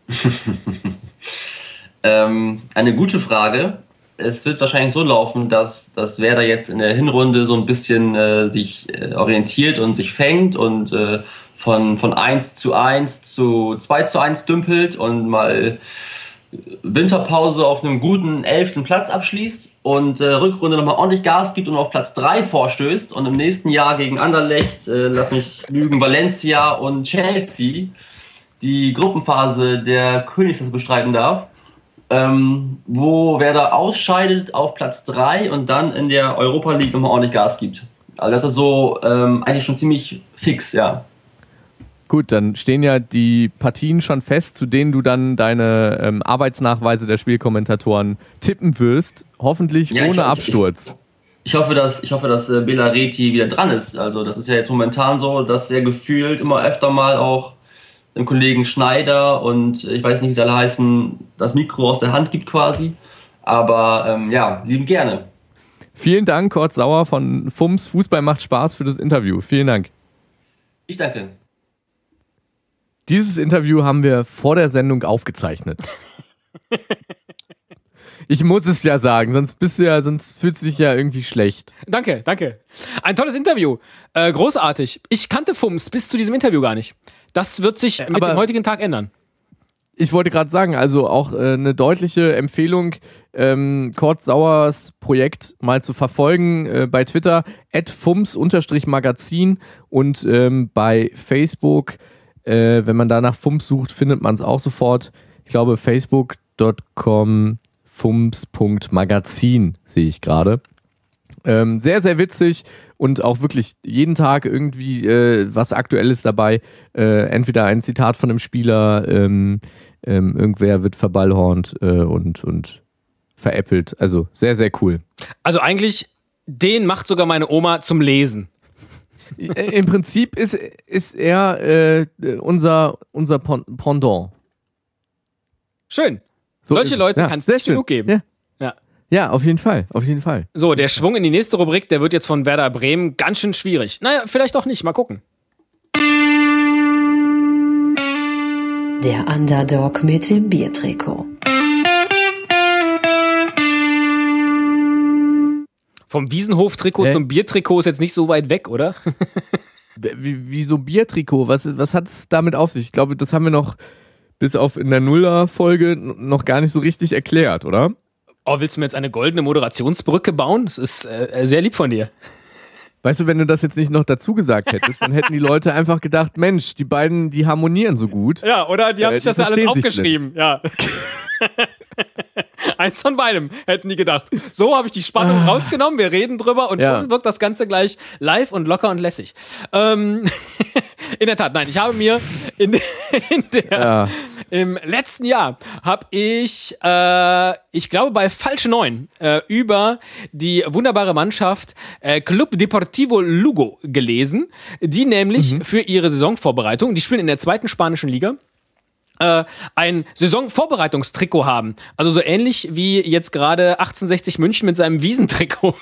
ähm, eine gute Frage. Es wird wahrscheinlich so laufen, dass, dass Werder jetzt in der Hinrunde so ein bisschen äh, sich äh, orientiert und sich fängt und äh, von, von eins zu eins zu zwei zu eins dümpelt und mal Winterpause auf einem guten elften Platz abschließt und äh, Rückrunde nochmal ordentlich Gas gibt und auf Platz drei vorstößt und im nächsten Jahr gegen Anderlecht, äh, lass mich lügen, Valencia und Chelsea die Gruppenphase der Königsklasse bestreiten darf, ähm, wo Werder ausscheidet auf Platz drei und dann in der Europa League nochmal ordentlich Gas gibt. Also das ist so ähm, eigentlich schon ziemlich fix, ja. Gut, dann stehen ja die Partien schon fest, zu denen du dann deine ähm, Arbeitsnachweise der Spielkommentatoren tippen wirst. Hoffentlich ja, ohne ich, Absturz. Ich, ich hoffe, dass, ich hoffe, dass äh, Bela Reti wieder dran ist. Also das ist ja jetzt momentan so, dass er gefühlt immer öfter mal auch dem Kollegen Schneider und ich weiß nicht, wie sie alle heißen, das Mikro aus der Hand gibt quasi. Aber ähm, ja, lieben gerne. Vielen Dank, Kurt Sauer von F U M S Fußball macht Spaß für das Interview. Vielen Dank. Ich danke. Dieses Interview haben wir vor der Sendung aufgezeichnet. Ich muss es ja sagen, sonst bist du ja, sonst fühlst du dich ja irgendwie schlecht. Danke, danke. Ein tolles Interview. Äh, großartig. Ich kannte F U M S bis zu diesem Interview gar nicht. Das wird sich mit Aber dem heutigen Tag ändern. Ich wollte gerade sagen, also auch äh, eine deutliche Empfehlung, ähm, Kurt Sauers Projekt mal zu verfolgen äh, bei Twitter, at fums Magazin und ähm, bei Facebook, äh, wenn man da nach F U M S sucht, findet man es auch sofort. Ich glaube, facebook punkt com fums punkt magazin sehe ich gerade. Ähm, sehr, sehr witzig und auch wirklich jeden Tag irgendwie äh, was Aktuelles dabei. Äh, entweder ein Zitat von einem Spieler, ähm, ähm, irgendwer wird verballhornt äh, und, und veräppelt. Also sehr, sehr cool. Also eigentlich, den macht sogar meine Oma zum Lesen. Im Prinzip ist, ist er äh, unser, unser Pendant. Schön. So Solche ist- Leute ja, kann es sehr nicht schön. genug geben. Ja. Ja. Ja, auf jeden Fall, auf jeden Fall. So, der Schwung in die nächste Rubrik, der wird jetzt von Werder Bremen ganz schön schwierig. Naja, vielleicht auch nicht. Mal gucken. Der Underdog mit dem Biertrikot. Vom Wiesenhof-Trikot Hä? zum Biertrikot ist jetzt nicht so weit weg, oder? Wie, wieso Biertrikot? Was, was hat es damit auf sich? Ich glaube, das haben wir noch bis auf in der Nuller-Folge noch gar nicht so richtig erklärt, oder? Oh, willst du mir jetzt eine goldene Moderationsbrücke bauen? Das ist äh, sehr lieb von dir. Weißt du, wenn du das jetzt nicht noch dazu gesagt hättest, dann hätten die Leute einfach gedacht, Mensch, die beiden, die harmonieren so gut. Ja, oder? Die haben Äh, sich das die ja alles verstehen sich aufgeschrieben. Ja. Eins von beidem, hätten die gedacht. So habe ich die Spannung rausgenommen, wir reden drüber und Ja. schon wirkt das Ganze gleich live und locker und lässig. Ähm, in der Tat, nein, ich habe mir in, in der, Ja. im letzten Jahr habe ich, äh, ich glaube bei Falsche Neun, äh, über die wunderbare Mannschaft äh, Club Deportivo Lugo gelesen, die nämlich für ihre Saisonvorbereitung, die spielen in der zweiten spanischen Liga, äh, ein Saisonvorbereitungstrikot haben. Also so ähnlich wie jetzt gerade achtzehnhundertsechzig München mit seinem Wiesentrikot.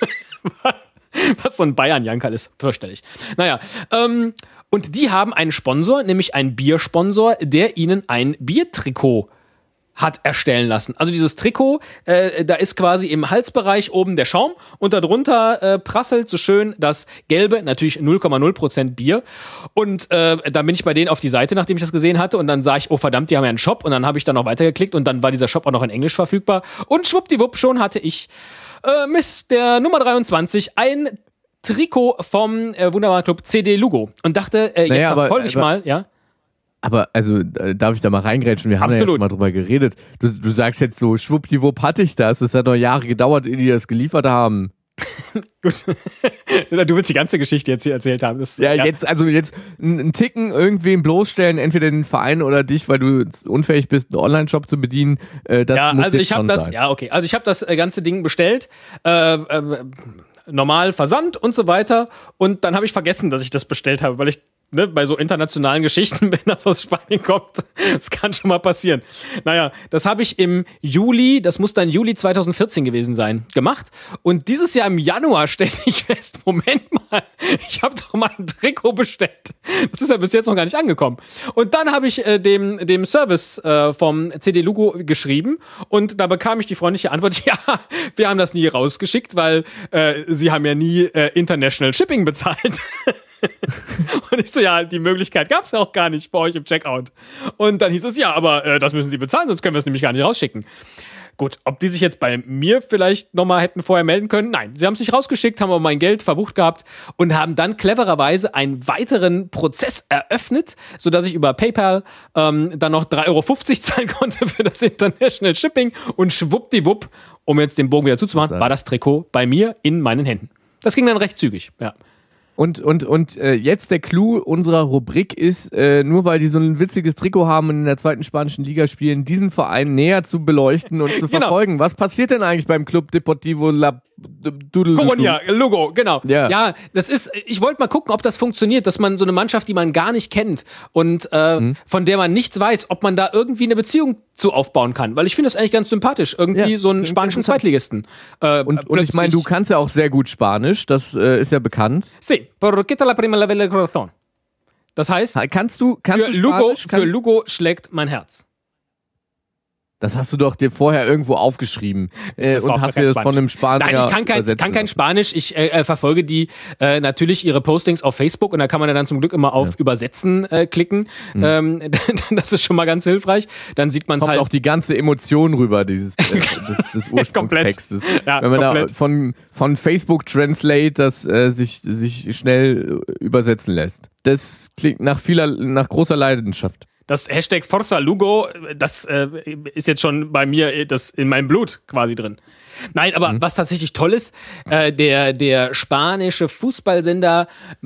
Was so ein Bayern-Jankerl ist. Fürchterlich. Naja, ähm, und die haben einen Sponsor, nämlich einen Biersponsor, der ihnen ein Biertrikot hat erstellen lassen. Also dieses Trikot, äh, da ist quasi im Halsbereich oben der Schaum und darunter äh, prasselt so schön das gelbe, natürlich null Komma null Prozent Bier. Und äh, dann bin ich bei denen auf die Seite, nachdem ich das gesehen hatte, und dann sah ich, oh verdammt, die haben ja einen Shop, und dann habe ich dann noch weitergeklickt und dann war dieser Shop auch noch in Englisch verfügbar und schwuppdiwupp, schon hatte ich äh, Miss der Nummer dreiundzwanzig ein Trikot vom äh, wunderbaren Club C D Lugo und dachte, äh, jetzt Naja, aber- verfolge ich aber- mal, ja. Aber, also, äh, darf ich da mal reingrätschen? Wir haben ja Absolut. jetzt mal drüber geredet. Du, du sagst jetzt so, schwuppdiwupp hatte ich das. Es hat noch Jahre gedauert, ehe die das geliefert haben. Gut. Du willst die ganze Geschichte jetzt hier erzählt haben. Das, Ja, jetzt, also jetzt einen Ticken irgendwen bloßstellen, entweder den Verein oder dich, weil du unfähig bist, einen Online-Shop zu bedienen. Äh, das Ja, muss also jetzt ich habe schon das, sein. ja, okay. Also ich habe das äh, ganze Ding bestellt, äh, äh, normal Versand und so weiter. Und dann habe ich vergessen, dass ich das bestellt habe, weil ich ne, bei so internationalen Geschichten, wenn das aus Spanien kommt, das kann schon mal passieren. Naja, das habe ich im Juli, das muss dann Juli zweitausendvierzehn gewesen sein, gemacht. Und dieses Jahr im Januar stellte ich fest, Moment mal, ich habe doch mal ein Trikot bestellt. Das ist ja bis jetzt noch gar nicht angekommen. Und dann habe ich äh, dem, dem Service äh, vom C D Lugo geschrieben und da bekam ich die freundliche Antwort, ja, wir haben das nie rausgeschickt, weil äh, sie haben ja nie äh, International Shipping bezahlt. Und ich so, ja, die Möglichkeit gab es ja auch gar nicht bei euch im Checkout. Und dann hieß es, ja, aber äh, das müssen sie bezahlen, sonst können wir es nämlich gar nicht rausschicken. Gut, ob die sich jetzt bei mir vielleicht nochmal hätten vorher melden können? Nein, sie haben es nicht rausgeschickt, haben aber mein Geld verbucht gehabt und haben dann clevererweise einen weiteren Prozess eröffnet, sodass ich über PayPal ähm, dann noch drei Euro fünfzig zahlen konnte für das International Shipping und schwuppdiwupp, um jetzt den Bogen wieder zuzumachen, war das Trikot bei mir in meinen Händen. Das ging dann recht zügig, ja. Und, und, und äh, jetzt der Clou unserer Rubrik ist, äh, nur weil die so ein witziges Trikot haben und in der zweiten spanischen Liga spielen, diesen Verein näher zu beleuchten und zu Genau. verfolgen. Was passiert denn eigentlich beim Club Deportivo La Coruña, Lugo, genau. Ja. ja, das ist, ich wollte mal gucken, ob das funktioniert, dass man so eine Mannschaft, die man gar nicht kennt und äh, mhm. von der man nichts weiß, ob man da irgendwie eine Beziehung zu aufbauen kann. Weil ich finde das eigentlich ganz sympathisch, irgendwie ja, so einen spanischen Zweitligisten. Äh, und, und ich meine, du kannst ja auch sehr gut Spanisch, das äh, ist ja bekannt. Sí, porque la prima la del corazón. Das heißt, kannst du, kannst für, du Lugo, Spanisch, kann, für Lugo schlägt mein Herz. Das hast du doch dir vorher irgendwo aufgeschrieben äh, und hast dir das Spanisch. Von einem Spanier Nein, ich kann kein, kann kein Spanisch. Ich äh, verfolge die äh, natürlich ihre Postings auf Facebook und da kann man ja dann zum Glück immer auf ja. Übersetzen äh, klicken. Mhm. Ähm, das ist schon mal ganz hilfreich. Dann sieht man es halt auch die ganze Emotion rüber dieses äh, des, des Ursprungstextes. ja, Wenn man komplett. da von von Facebook Translate das äh, sich sich schnell übersetzen lässt. Das klingt nach vieler nach großer Leidenschaft. Das Hashtag Forza Lugo, das äh, ist jetzt schon bei mir das in meinem Blut quasi drin. Nein, aber mhm. was tatsächlich toll ist, äh, der, der spanische Fußballsender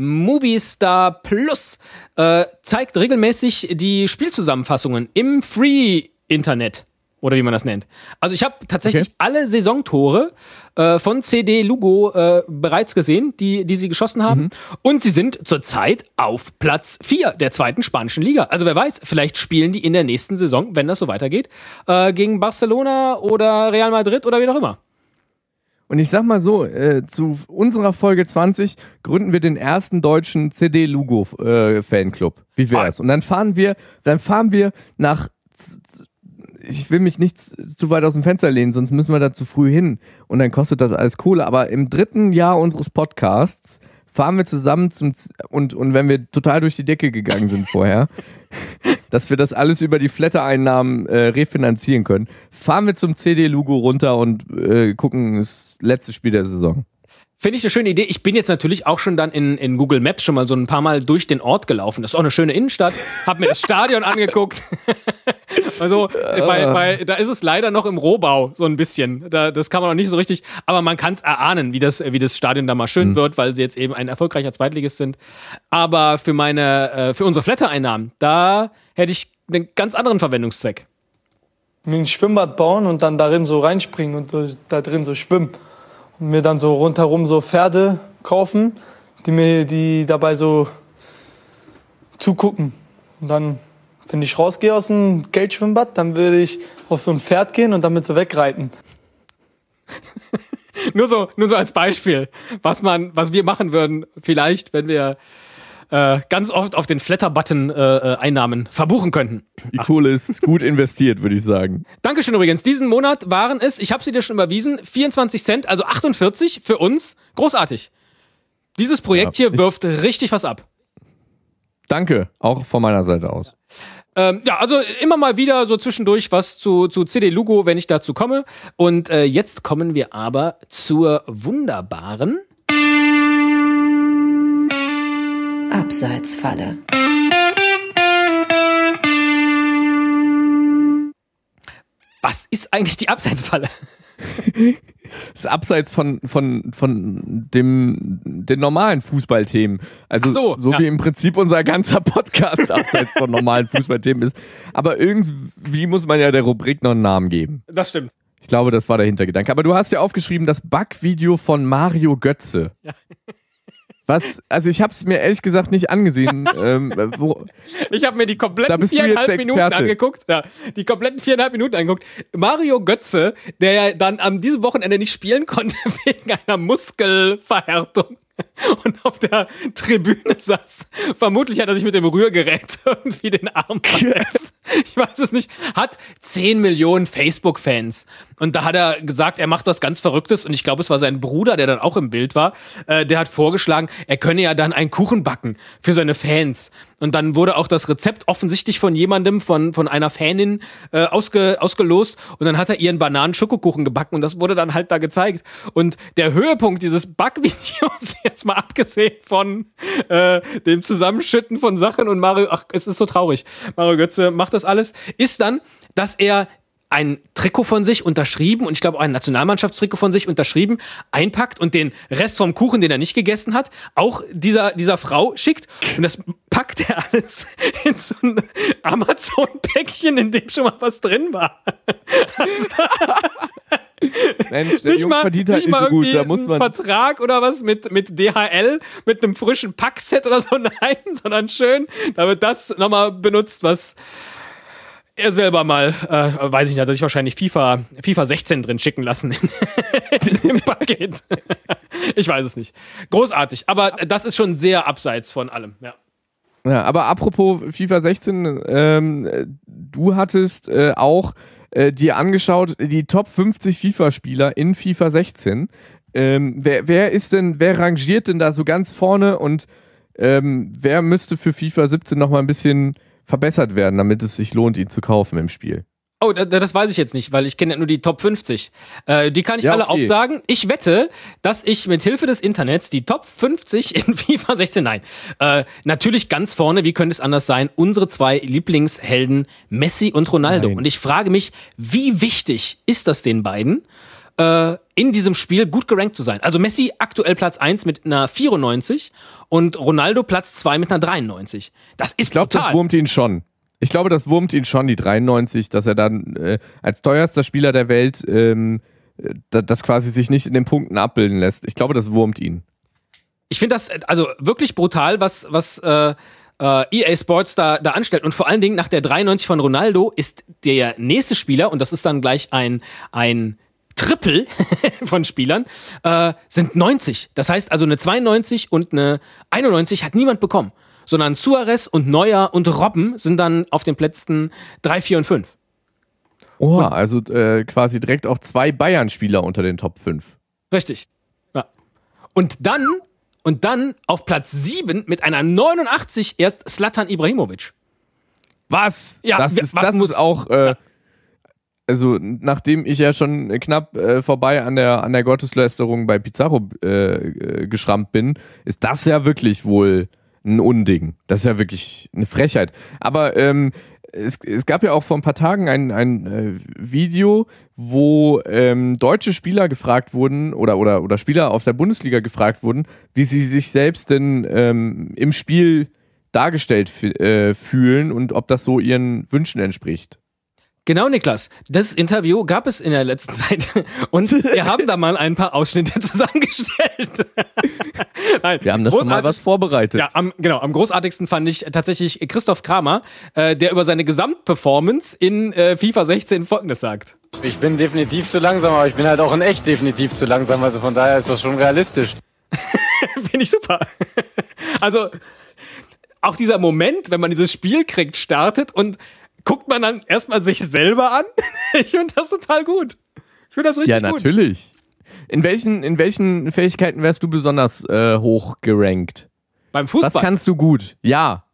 Movistar Plus äh, zeigt regelmäßig die Spielzusammenfassungen im Free-Internet. Oder wie man das nennt. Also ich habe tatsächlich okay. alle Saisontore äh, von C D Lugo äh, bereits gesehen, die, die sie geschossen haben. Mhm. Und sie sind zurzeit auf Platz vier der zweiten spanischen Liga. Also wer weiß, vielleicht spielen die in der nächsten Saison, wenn das so weitergeht, äh, gegen Barcelona oder Real Madrid oder wie auch immer. Und ich sag mal so, äh, zu unserer Folge zwanzig gründen wir den ersten deutschen C D Lugo äh, Fanclub. Wie wär's? Und dann fahren wir, dann fahren wir nach... Ich will mich nicht zu weit aus dem Fenster lehnen, sonst müssen wir da zu früh hin und dann kostet das alles Kohle. Aber im dritten Jahr unseres Podcasts fahren wir zusammen zum Z- und, und wenn wir total durch die Decke gegangen sind vorher, dass wir das alles über die Flatter-Einnahmen äh, refinanzieren können, fahren wir zum C D Lugo runter und äh, gucken das letzte Spiel der Saison. Finde ich eine schöne Idee. Ich bin jetzt natürlich auch schon dann in, in Google Maps schon mal so ein paar Mal durch den Ort gelaufen. Das ist auch eine schöne Innenstadt. Hab mir das Stadion angeguckt. Also, bei, bei, da ist es leider noch im Rohbau, so ein bisschen. Da, das kann man noch nicht so richtig. Aber man kann es erahnen, wie das, wie das Stadion da mal schön mhm. wird, weil sie jetzt eben ein erfolgreicher Zweitligist sind. Aber für meine, für unsere Flatter-Einnahmen, da hätte ich einen ganz anderen Verwendungszweck. Mir ein Schwimmbad bauen und dann darin so reinspringen und so, da drin so schwimmen. Und mir dann so rundherum so Pferde kaufen, die mir die dabei so zugucken. Und dann, wenn ich rausgehe aus dem Geldschwimmbad, dann würde ich auf so ein Pferd gehen und damit so wegreiten. nur so, nur so als Beispiel, was man, was wir machen würden, vielleicht, wenn wir äh, ganz oft auf den Flatter-Button äh, Einnahmen verbuchen könnten. Die Kohle ist gut investiert, würde ich sagen. Dankeschön übrigens. Diesen Monat waren es, ich habe sie dir schon überwiesen, vierundzwanzig Cent, also achtundvierzig für uns. Großartig. Dieses Projekt ja, hier wirft richtig was ab. Danke, auch von meiner Seite aus. Ähm, ja, also immer mal wieder so zwischendurch was zu, zu C D Lugo, wenn ich dazu komme. Und äh, jetzt kommen wir aber zur wunderbaren Abseitsfalle. Was ist eigentlich die Abseitsfalle? Das ist abseits von, von, von dem, den normalen Fußballthemen. Also so, so ja. wie im Prinzip unser ganzer Podcast abseits von normalen Fußballthemen ist. Aber irgendwie muss man ja der Rubrik noch einen Namen geben. Das stimmt. Ich glaube, das war der Hintergedanke. Aber du hast ja aufgeschrieben, das Backvideo von Mario Götze. Ja. Was, also ich habe es mir ehrlich gesagt nicht angesehen. ähm, wo, ich habe mir die kompletten viereinhalb Minuten angeguckt. Ja, die kompletten viereinhalb Minuten angeguckt. Mario Götze, der ja dann am diesem Wochenende nicht spielen konnte wegen einer Muskelverhärtung und auf der Tribüne saß. Vermutlich hat er sich mit dem Rührgerät irgendwie den Arm verletzt. Ich weiß es nicht. Hat zehn Millionen Facebook-Fans. Und da hat er gesagt, er macht das ganz Verrücktes. Und ich glaube, es war sein Bruder, der dann auch im Bild war. Äh, der hat vorgeschlagen, er könne ja dann einen Kuchen backen für seine Fans. Und dann wurde auch das Rezept offensichtlich von jemandem, von, von einer Fanin äh, ausge, ausgelost. Und dann hat er ihren Bananen-Schokokuchen gebacken. Und das wurde dann halt da gezeigt. Und der Höhepunkt dieses Backvideos, jetzt mal abgesehen von äh, dem Zusammenschütten von Sachen und Mario, ach, es ist so traurig, Mario Götze macht das alles, ist dann, dass er ein Trikot von sich unterschrieben und ich glaube auch ein Nationalmannschaftstrikot von sich unterschrieben einpackt und den Rest vom Kuchen, den er nicht gegessen hat, auch dieser, dieser Frau schickt und das packt er alles in so ein Amazon-Päckchen, in dem schon mal was drin war. Also, Mensch, der Nicht Junge mal, verdient halt nicht nicht mal so gut. irgendwie Da muss einen man. Vertrag oder was mit, mit D H L, mit einem frischen Packset oder so, nein, sondern schön, da wird das nochmal benutzt, was er selber mal, äh, weiß ich nicht, hat er sich wahrscheinlich FIFA, FIFA sechzehn drin schicken lassen im Paket. Ich weiß es nicht. Großartig, aber das ist schon sehr abseits von allem, ja. Ja, aber apropos FIFA sechzehn, ähm, du hattest äh, auch äh, dir angeschaut, die Top fünfzig FIFA-Spieler in FIFA sechzehn. Ähm, wer, wer ist denn, wer rangiert denn da so ganz vorne und ähm, wer müsste für FIFA siebzehn nochmal ein bisschen verbessert werden, damit es sich lohnt, ihn zu kaufen im Spiel? Oh, das weiß ich jetzt nicht, weil ich kenne ja nur die Top fünfzig. Äh, die kann ich Ja, alle okay. aufsagen. Ich wette, dass ich mit Hilfe des Internets die Top fünfzig in FIFA sechzehn, nein, äh, natürlich ganz vorne, wie könnte es anders sein, unsere zwei Lieblingshelden Messi und Ronaldo. Nein. Und ich frage mich, wie wichtig ist das den beiden, äh, in diesem Spiel gut gerankt zu sein? Also Messi aktuell Platz eins mit einer vierundneunzig und Ronaldo Platz zwei mit einer dreiundneunzig. Das ist Ich glaube, das brutal. wurmt ihn schon. Ich glaube, das wurmt ihn schon, die dreiundneunzig, dass er dann äh, als teuerster Spieler der Welt ähm, äh, das quasi sich nicht in den Punkten abbilden lässt. Ich glaube, das wurmt ihn. Ich finde das also wirklich brutal, was, was äh, äh, E A Sports da, da anstellt. Und vor allen Dingen nach der dreiundneunzig von Ronaldo ist der nächste Spieler, und das ist dann gleich ein, ein Triple von Spielern, äh, sind neunzig. Das heißt also eine zweiundneunzig und eine einundneunzig hat niemand bekommen. Sondern Suarez und Neuer und Robben sind dann auf den Plätzen drei, vier und fünf. Oh, also äh, quasi direkt auch zwei Bayern-Spieler unter den Top fünf. Richtig. Ja. Und dann, und dann auf Platz sieben mit einer neunundachtzig erst Zlatan Ibrahimovic. Was? Ja, das wir- ist, was das muss- ist auch, äh, also nachdem ich ja schon knapp äh, vorbei an der, an der Gotteslästerung bei Pizarro äh, äh, geschrammt bin, ist das ja wirklich wohl ein Unding. Das ist ja wirklich eine Frechheit. Aber ähm, es, es gab ja auch vor ein paar Tagen ein, ein äh, Video, wo ähm, deutsche Spieler gefragt wurden oder, oder, oder Spieler aus der Bundesliga gefragt wurden, wie sie sich selbst denn ähm, im Spiel dargestellt f- äh, fühlen und ob das so ihren Wünschen entspricht. Genau, Niklas. Das Interview gab es in der letzten Zeit und wir haben da mal ein paar Ausschnitte zusammengestellt. Nein, Wir haben da schon mal großartig- was vorbereitet. Ja, am, genau. Am großartigsten fand ich tatsächlich Christoph Kramer, äh, der über seine Gesamtperformance in äh, FIFA sechzehn Folgendes sagt. Ich bin definitiv zu langsam, aber ich bin halt auch in echt definitiv zu langsam, also von daher ist das schon realistisch. Finde ich super. Also, auch dieser Moment, wenn man dieses Spiel kriegt, startet und guckt man dann erstmal sich selber an. Ich finde das total gut. Ich finde das richtig Ja, gut. natürlich. In welchen, in welchen Fähigkeiten wärst du besonders äh, hoch gerankt? Beim Fußball. Was kannst du gut? Ja.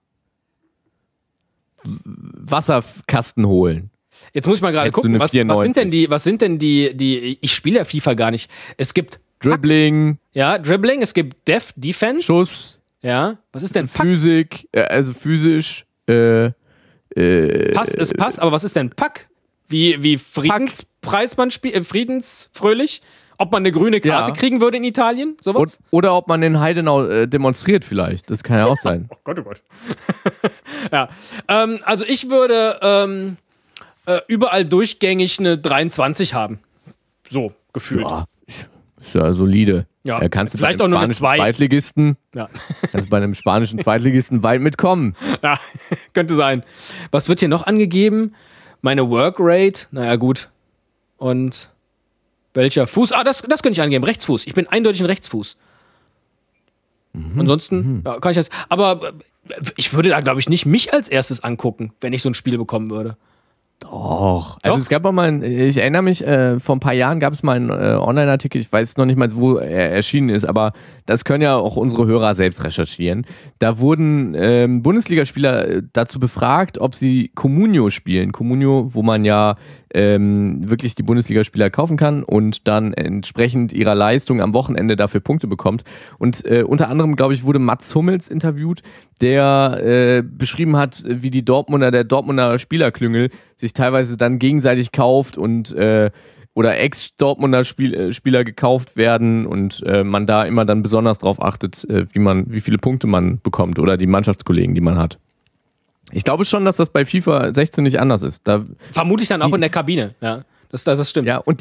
W- Wasserkasten holen. Jetzt muss ich mal gerade Hättest du gucken, eine was, was sind vierundneunzig? denn die, was sind denn die, die, ich spiele ja FIFA gar nicht. Es gibt, Dribbling, ja, Dribbling, es gibt Def, Defense. Schuss, Ja, was ist denn Pack? Physik, äh, also physisch, äh, äh, Pass ist Pass, aber was ist denn Pack? Wie, wie Friedenspreis man spielt, äh, Friedensfröhlich? Ob man eine grüne Karte Ja. kriegen würde in Italien? Sowas? und, oder ob man in Heidenau äh, demonstriert vielleicht. Das kann ja auch sein. Oh Gott, oh Gott. Ja, ähm, also ich würde ähm, äh, überall durchgängig eine dreiundzwanzig haben. So, gefühlt. Ja, ist ja solide. Ja, Ja, kannst du vielleicht bei auch einem nur eine spanischen zwei. Zweitligisten, Ja. kannst du bei einem spanischen Zweitligisten weit mitkommen. Ja, könnte sein. Was wird hier noch angegeben? Meine Workrate, naja, gut. Und welcher Fuß? Ah, das, das könnte ich angeben. Rechtsfuß. Ich bin eindeutig ein Rechtsfuß. Mhm. Ansonsten, ja, kann ich das. Aber äh, ich würde da, glaube ich, nicht mich als erstes angucken, wenn ich so ein Spiel bekommen würde. Doch. Also Doch? es gab auch mal, ein, ich erinnere mich, äh, vor ein paar Jahren gab es mal einen äh, Online-Artikel, ich weiß noch nicht mal, wo er erschienen ist, aber das können ja auch unsere Hörer selbst recherchieren. Da wurden ähm, Bundesligaspieler äh, dazu befragt, ob sie Comunio spielen. Comunio, wo man ja ähm, wirklich die Bundesligaspieler kaufen kann und dann entsprechend ihrer Leistung am Wochenende dafür Punkte bekommt. Und äh, unter anderem, glaube ich, wurde Mats Hummels interviewt, der äh, beschrieben hat, wie die Dortmunder, der Dortmunder Spielerklüngel sich teilweise dann gegenseitig kauft und äh, oder Ex-Dortmunder Spiel, äh, Spieler gekauft werden und äh, man da immer dann besonders drauf achtet, äh, wie man, wie viele Punkte man bekommt oder die Mannschaftskollegen, die man hat. Ich glaube schon, dass das bei FIFA sechzehn nicht anders ist. Da, Vermute ich dann auch in der Kabine. Ja, das, das, das stimmt. ja, und die,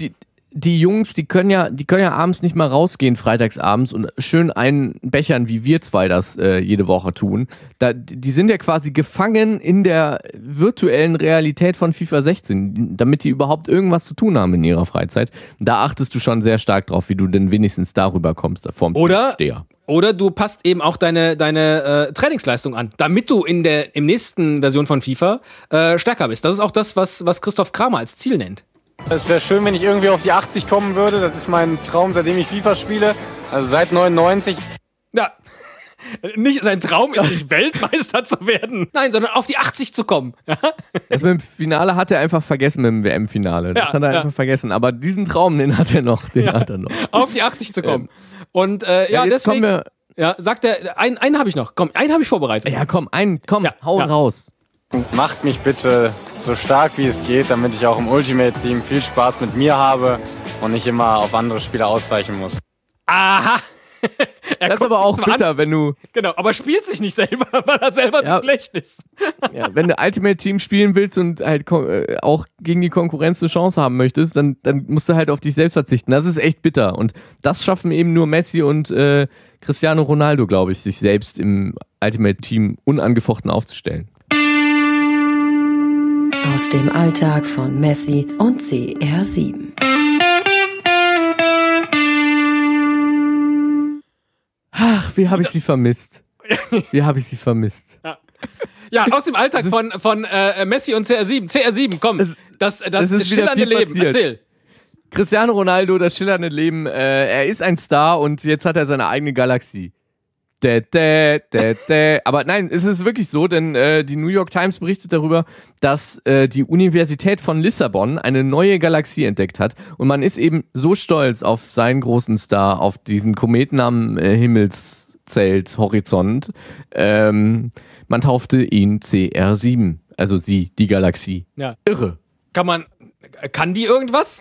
die Jungs, die können ja, die können ja abends nicht mal rausgehen, freitags abends und schön einbechern, wie wir zwei das äh, jede Woche tun. Da, die sind ja quasi gefangen in der virtuellen Realität von FIFA sechzehn, damit die überhaupt irgendwas zu tun haben in ihrer Freizeit. Da achtest du schon sehr stark drauf, wie du denn wenigstens darüber kommst, vorm Oder, Steher. Oder du passt eben auch deine, deine äh, Trainingsleistung an, damit du in der im nächsten Version von FIFA äh, stärker bist. Das ist auch das, was, was Christoph Kramer als Ziel nennt. Es wäre schön, wenn ich irgendwie auf die achtzig kommen würde. Das ist mein Traum, seitdem ich FIFA spiele. Also seit neunundneunzig. Ja, nicht sein Traum ist nicht Weltmeister zu werden. Nein, sondern auf die achtzig zu kommen. Das mit dem Finale hat er einfach vergessen mit dem W M-Finale. Das Ja, hat er ja. einfach vergessen. Aber diesen Traum, den hat er noch. Den Ja, hat er noch. auf die achtzig zu kommen. Und äh, ja, Ja, jetzt deswegen, kommen wir. ja, sagt er, einen, einen habe ich noch. Komm, einen habe ich vorbereitet. Ja, komm, ein, komm, Ja, hau ja. raus. Macht mich bitte so stark wie es geht, damit ich auch im Ultimate-Team viel Spaß mit mir habe und nicht immer auf andere Spieler ausweichen muss. Aha! Er Das ist guckt aber auch sich zwar bitter, an, wenn du, genau, aber spielt sich nicht selber, weil er selber Ja. zu schlecht ist. ja, wenn du Ultimate Team spielen willst und halt kon- äh, auch gegen die Konkurrenz eine Chance haben möchtest, dann, dann musst du halt auf dich selbst verzichten. Das ist echt bitter. Und das schaffen eben nur Messi und äh, Cristiano Ronaldo, glaube ich, sich selbst im Ultimate Team unangefochten aufzustellen. Aus dem Alltag von Messi und C R sieben. Ach, wie habe ich sie vermisst. Wie habe ich sie vermisst. Ja, aus dem Alltag von, von äh, Messi und C R sieben. C R sieben, komm, Es- das, das es ist wieder schillernde viel Leben. passiert. Erzähl. Cristiano Ronaldo, das schillernde Leben, äh, er ist ein Star und jetzt hat er seine eigene Galaxie. Dä, dä, dä, dä. Aber nein, es ist wirklich so, denn äh, die New York Times berichtet darüber, dass äh, die Universität von Lissabon eine neue Galaxie entdeckt hat und man ist eben so stolz auf seinen großen Star, auf diesen Kometen am äh, Himmelszelt, Horizont. Ähm, man taufte ihn C R sieben, also sie, die Galaxie. Ja. Irre. Kann man, kann die irgendwas?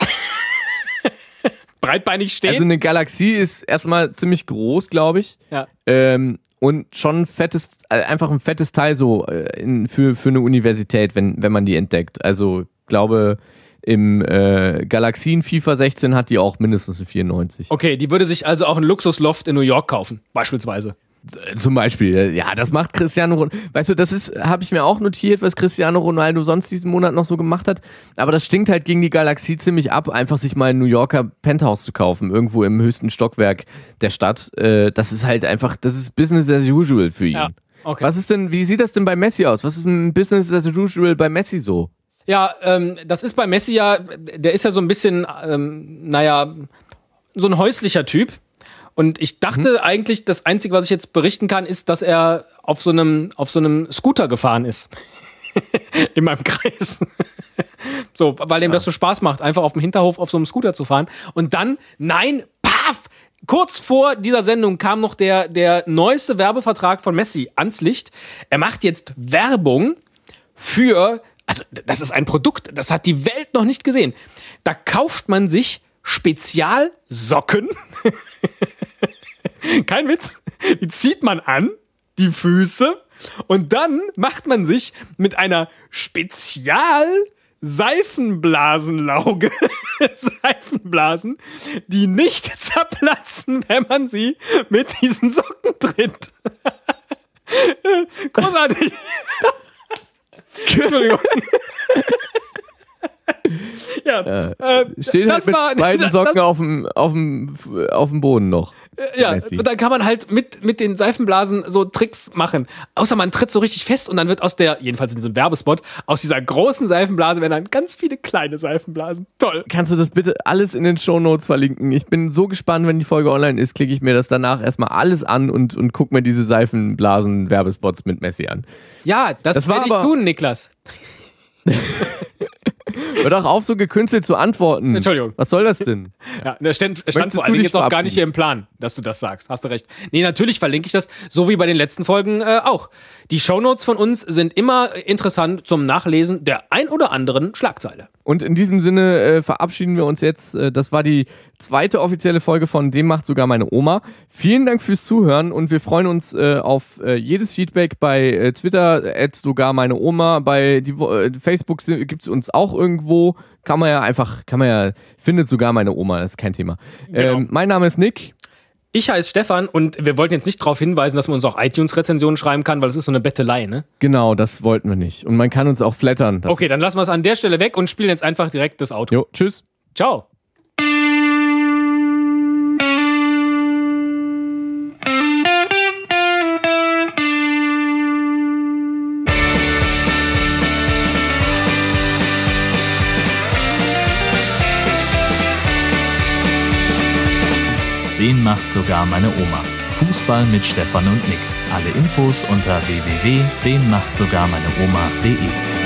Breitbeinig stehen? Also eine Galaxie ist erstmal ziemlich groß, glaube ich. ja. Ähm, und schon ein fettes, äh, einfach ein fettes Teil so äh, in, für, für eine Universität, wenn, wenn man die entdeckt. Also glaube im äh, Galaxien FIFA sechzehn hat die auch mindestens eine vierundneunzig. Okay, die würde sich also auch ein Luxusloft in New York kaufen, beispielsweise. Äh, Zum Beispiel, ja, das macht Cristiano Ronaldo. Weißt du, das ist, habe ich mir auch notiert, was Cristiano Ronaldo sonst diesen Monat noch so gemacht hat. Aber das stinkt halt gegen die Galaxie ziemlich ab, einfach sich mal ein New Yorker Penthouse zu kaufen, irgendwo im höchsten Stockwerk der Stadt. Äh, das ist halt einfach, das ist Business as usual für ihn. Ja, okay. Was ist denn, wie sieht das denn bei Messi aus? Was ist ein Business as usual bei Messi so? Ja, ähm, das ist bei Messi ja, der ist ja so ein bisschen, ähm, naja, so ein häuslicher Typ. Und ich dachte mhm. eigentlich, das Einzige, was ich jetzt berichten kann, ist, dass er auf so einem, auf so einem Scooter gefahren ist. In meinem Kreis. So, weil dem das so Spaß macht, einfach auf dem Hinterhof auf so einem Scooter zu fahren. Und dann, nein, paf! Kurz vor dieser Sendung kam noch der, der neueste Werbevertrag von Messi ans Licht. Er macht jetzt Werbung für, also das ist ein Produkt, das hat die Welt noch nicht gesehen. Da kauft man sich Spezialsocken. Kein Witz. Die zieht man an, die Füße, und dann macht man sich mit einer Spezial-Seifenblasenlauge Seifenblasen, die nicht zerplatzen, wenn man sie mit diesen Socken tritt. Großartig. Entschuldigung. Ja, äh, Steht halt das mit war- beiden das- Socken das- auf dem, auf dem, auf dem Boden noch. Ja, Messi. und dann kann man halt mit, mit den Seifenblasen so Tricks machen. Außer man tritt so richtig fest und dann wird aus der, jedenfalls in diesem Werbespot, aus dieser großen Seifenblase werden dann ganz viele kleine Seifenblasen. Toll. Kannst du das bitte alles in den Shownotes verlinken? Ich bin so gespannt, wenn die Folge online ist, klicke ich mir das danach erstmal alles an und, und guck mir diese Seifenblasen-Werbespots mit Messi an. Ja, das, Das war werde ich aber- tun, Niklas. Hör doch auf, so gekünstelt zu antworten. Entschuldigung. Was soll das denn? Ja, das stand, stand Möchtest vor du allen Dingen dich jetzt auch gar verabschieden? nicht hier im Plan, dass du das sagst. Hast du recht. Nee, natürlich verlinke ich das, so wie bei den letzten Folgen äh, auch. Die Shownotes von uns sind immer interessant zum Nachlesen der ein oder anderen Schlagzeile. Und in diesem Sinne äh, verabschieden wir uns jetzt. Äh, das war die zweite offizielle Folge von Dem macht sogar meine Oma. Vielen Dank fürs Zuhören und wir freuen uns äh, auf äh, jedes Feedback bei äh, Twitter, at sogar meine Oma. Bei die, äh, Facebook gibt es uns auch irgendwo. Kann man ja einfach, kann man ja, findet sogar meine Oma, das ist kein Thema. Genau. Ähm, mein Name ist Nick. Ich heiße Stefan und wir wollten jetzt nicht darauf hinweisen, dass man uns auch iTunes-Rezensionen schreiben kann, weil das ist so eine Bettelei, ne? Genau, das wollten wir nicht. Und man kann uns auch flattern. Das Okay, dann lassen wir es an der Stelle weg und spielen jetzt einfach direkt das Outro. Jo, tschüss. Ciao. Den macht sogar meine Oma. Fußball mit Stefan und Nick. Alle Infos unter w w w punkt den macht sogar meine Oma punkt de.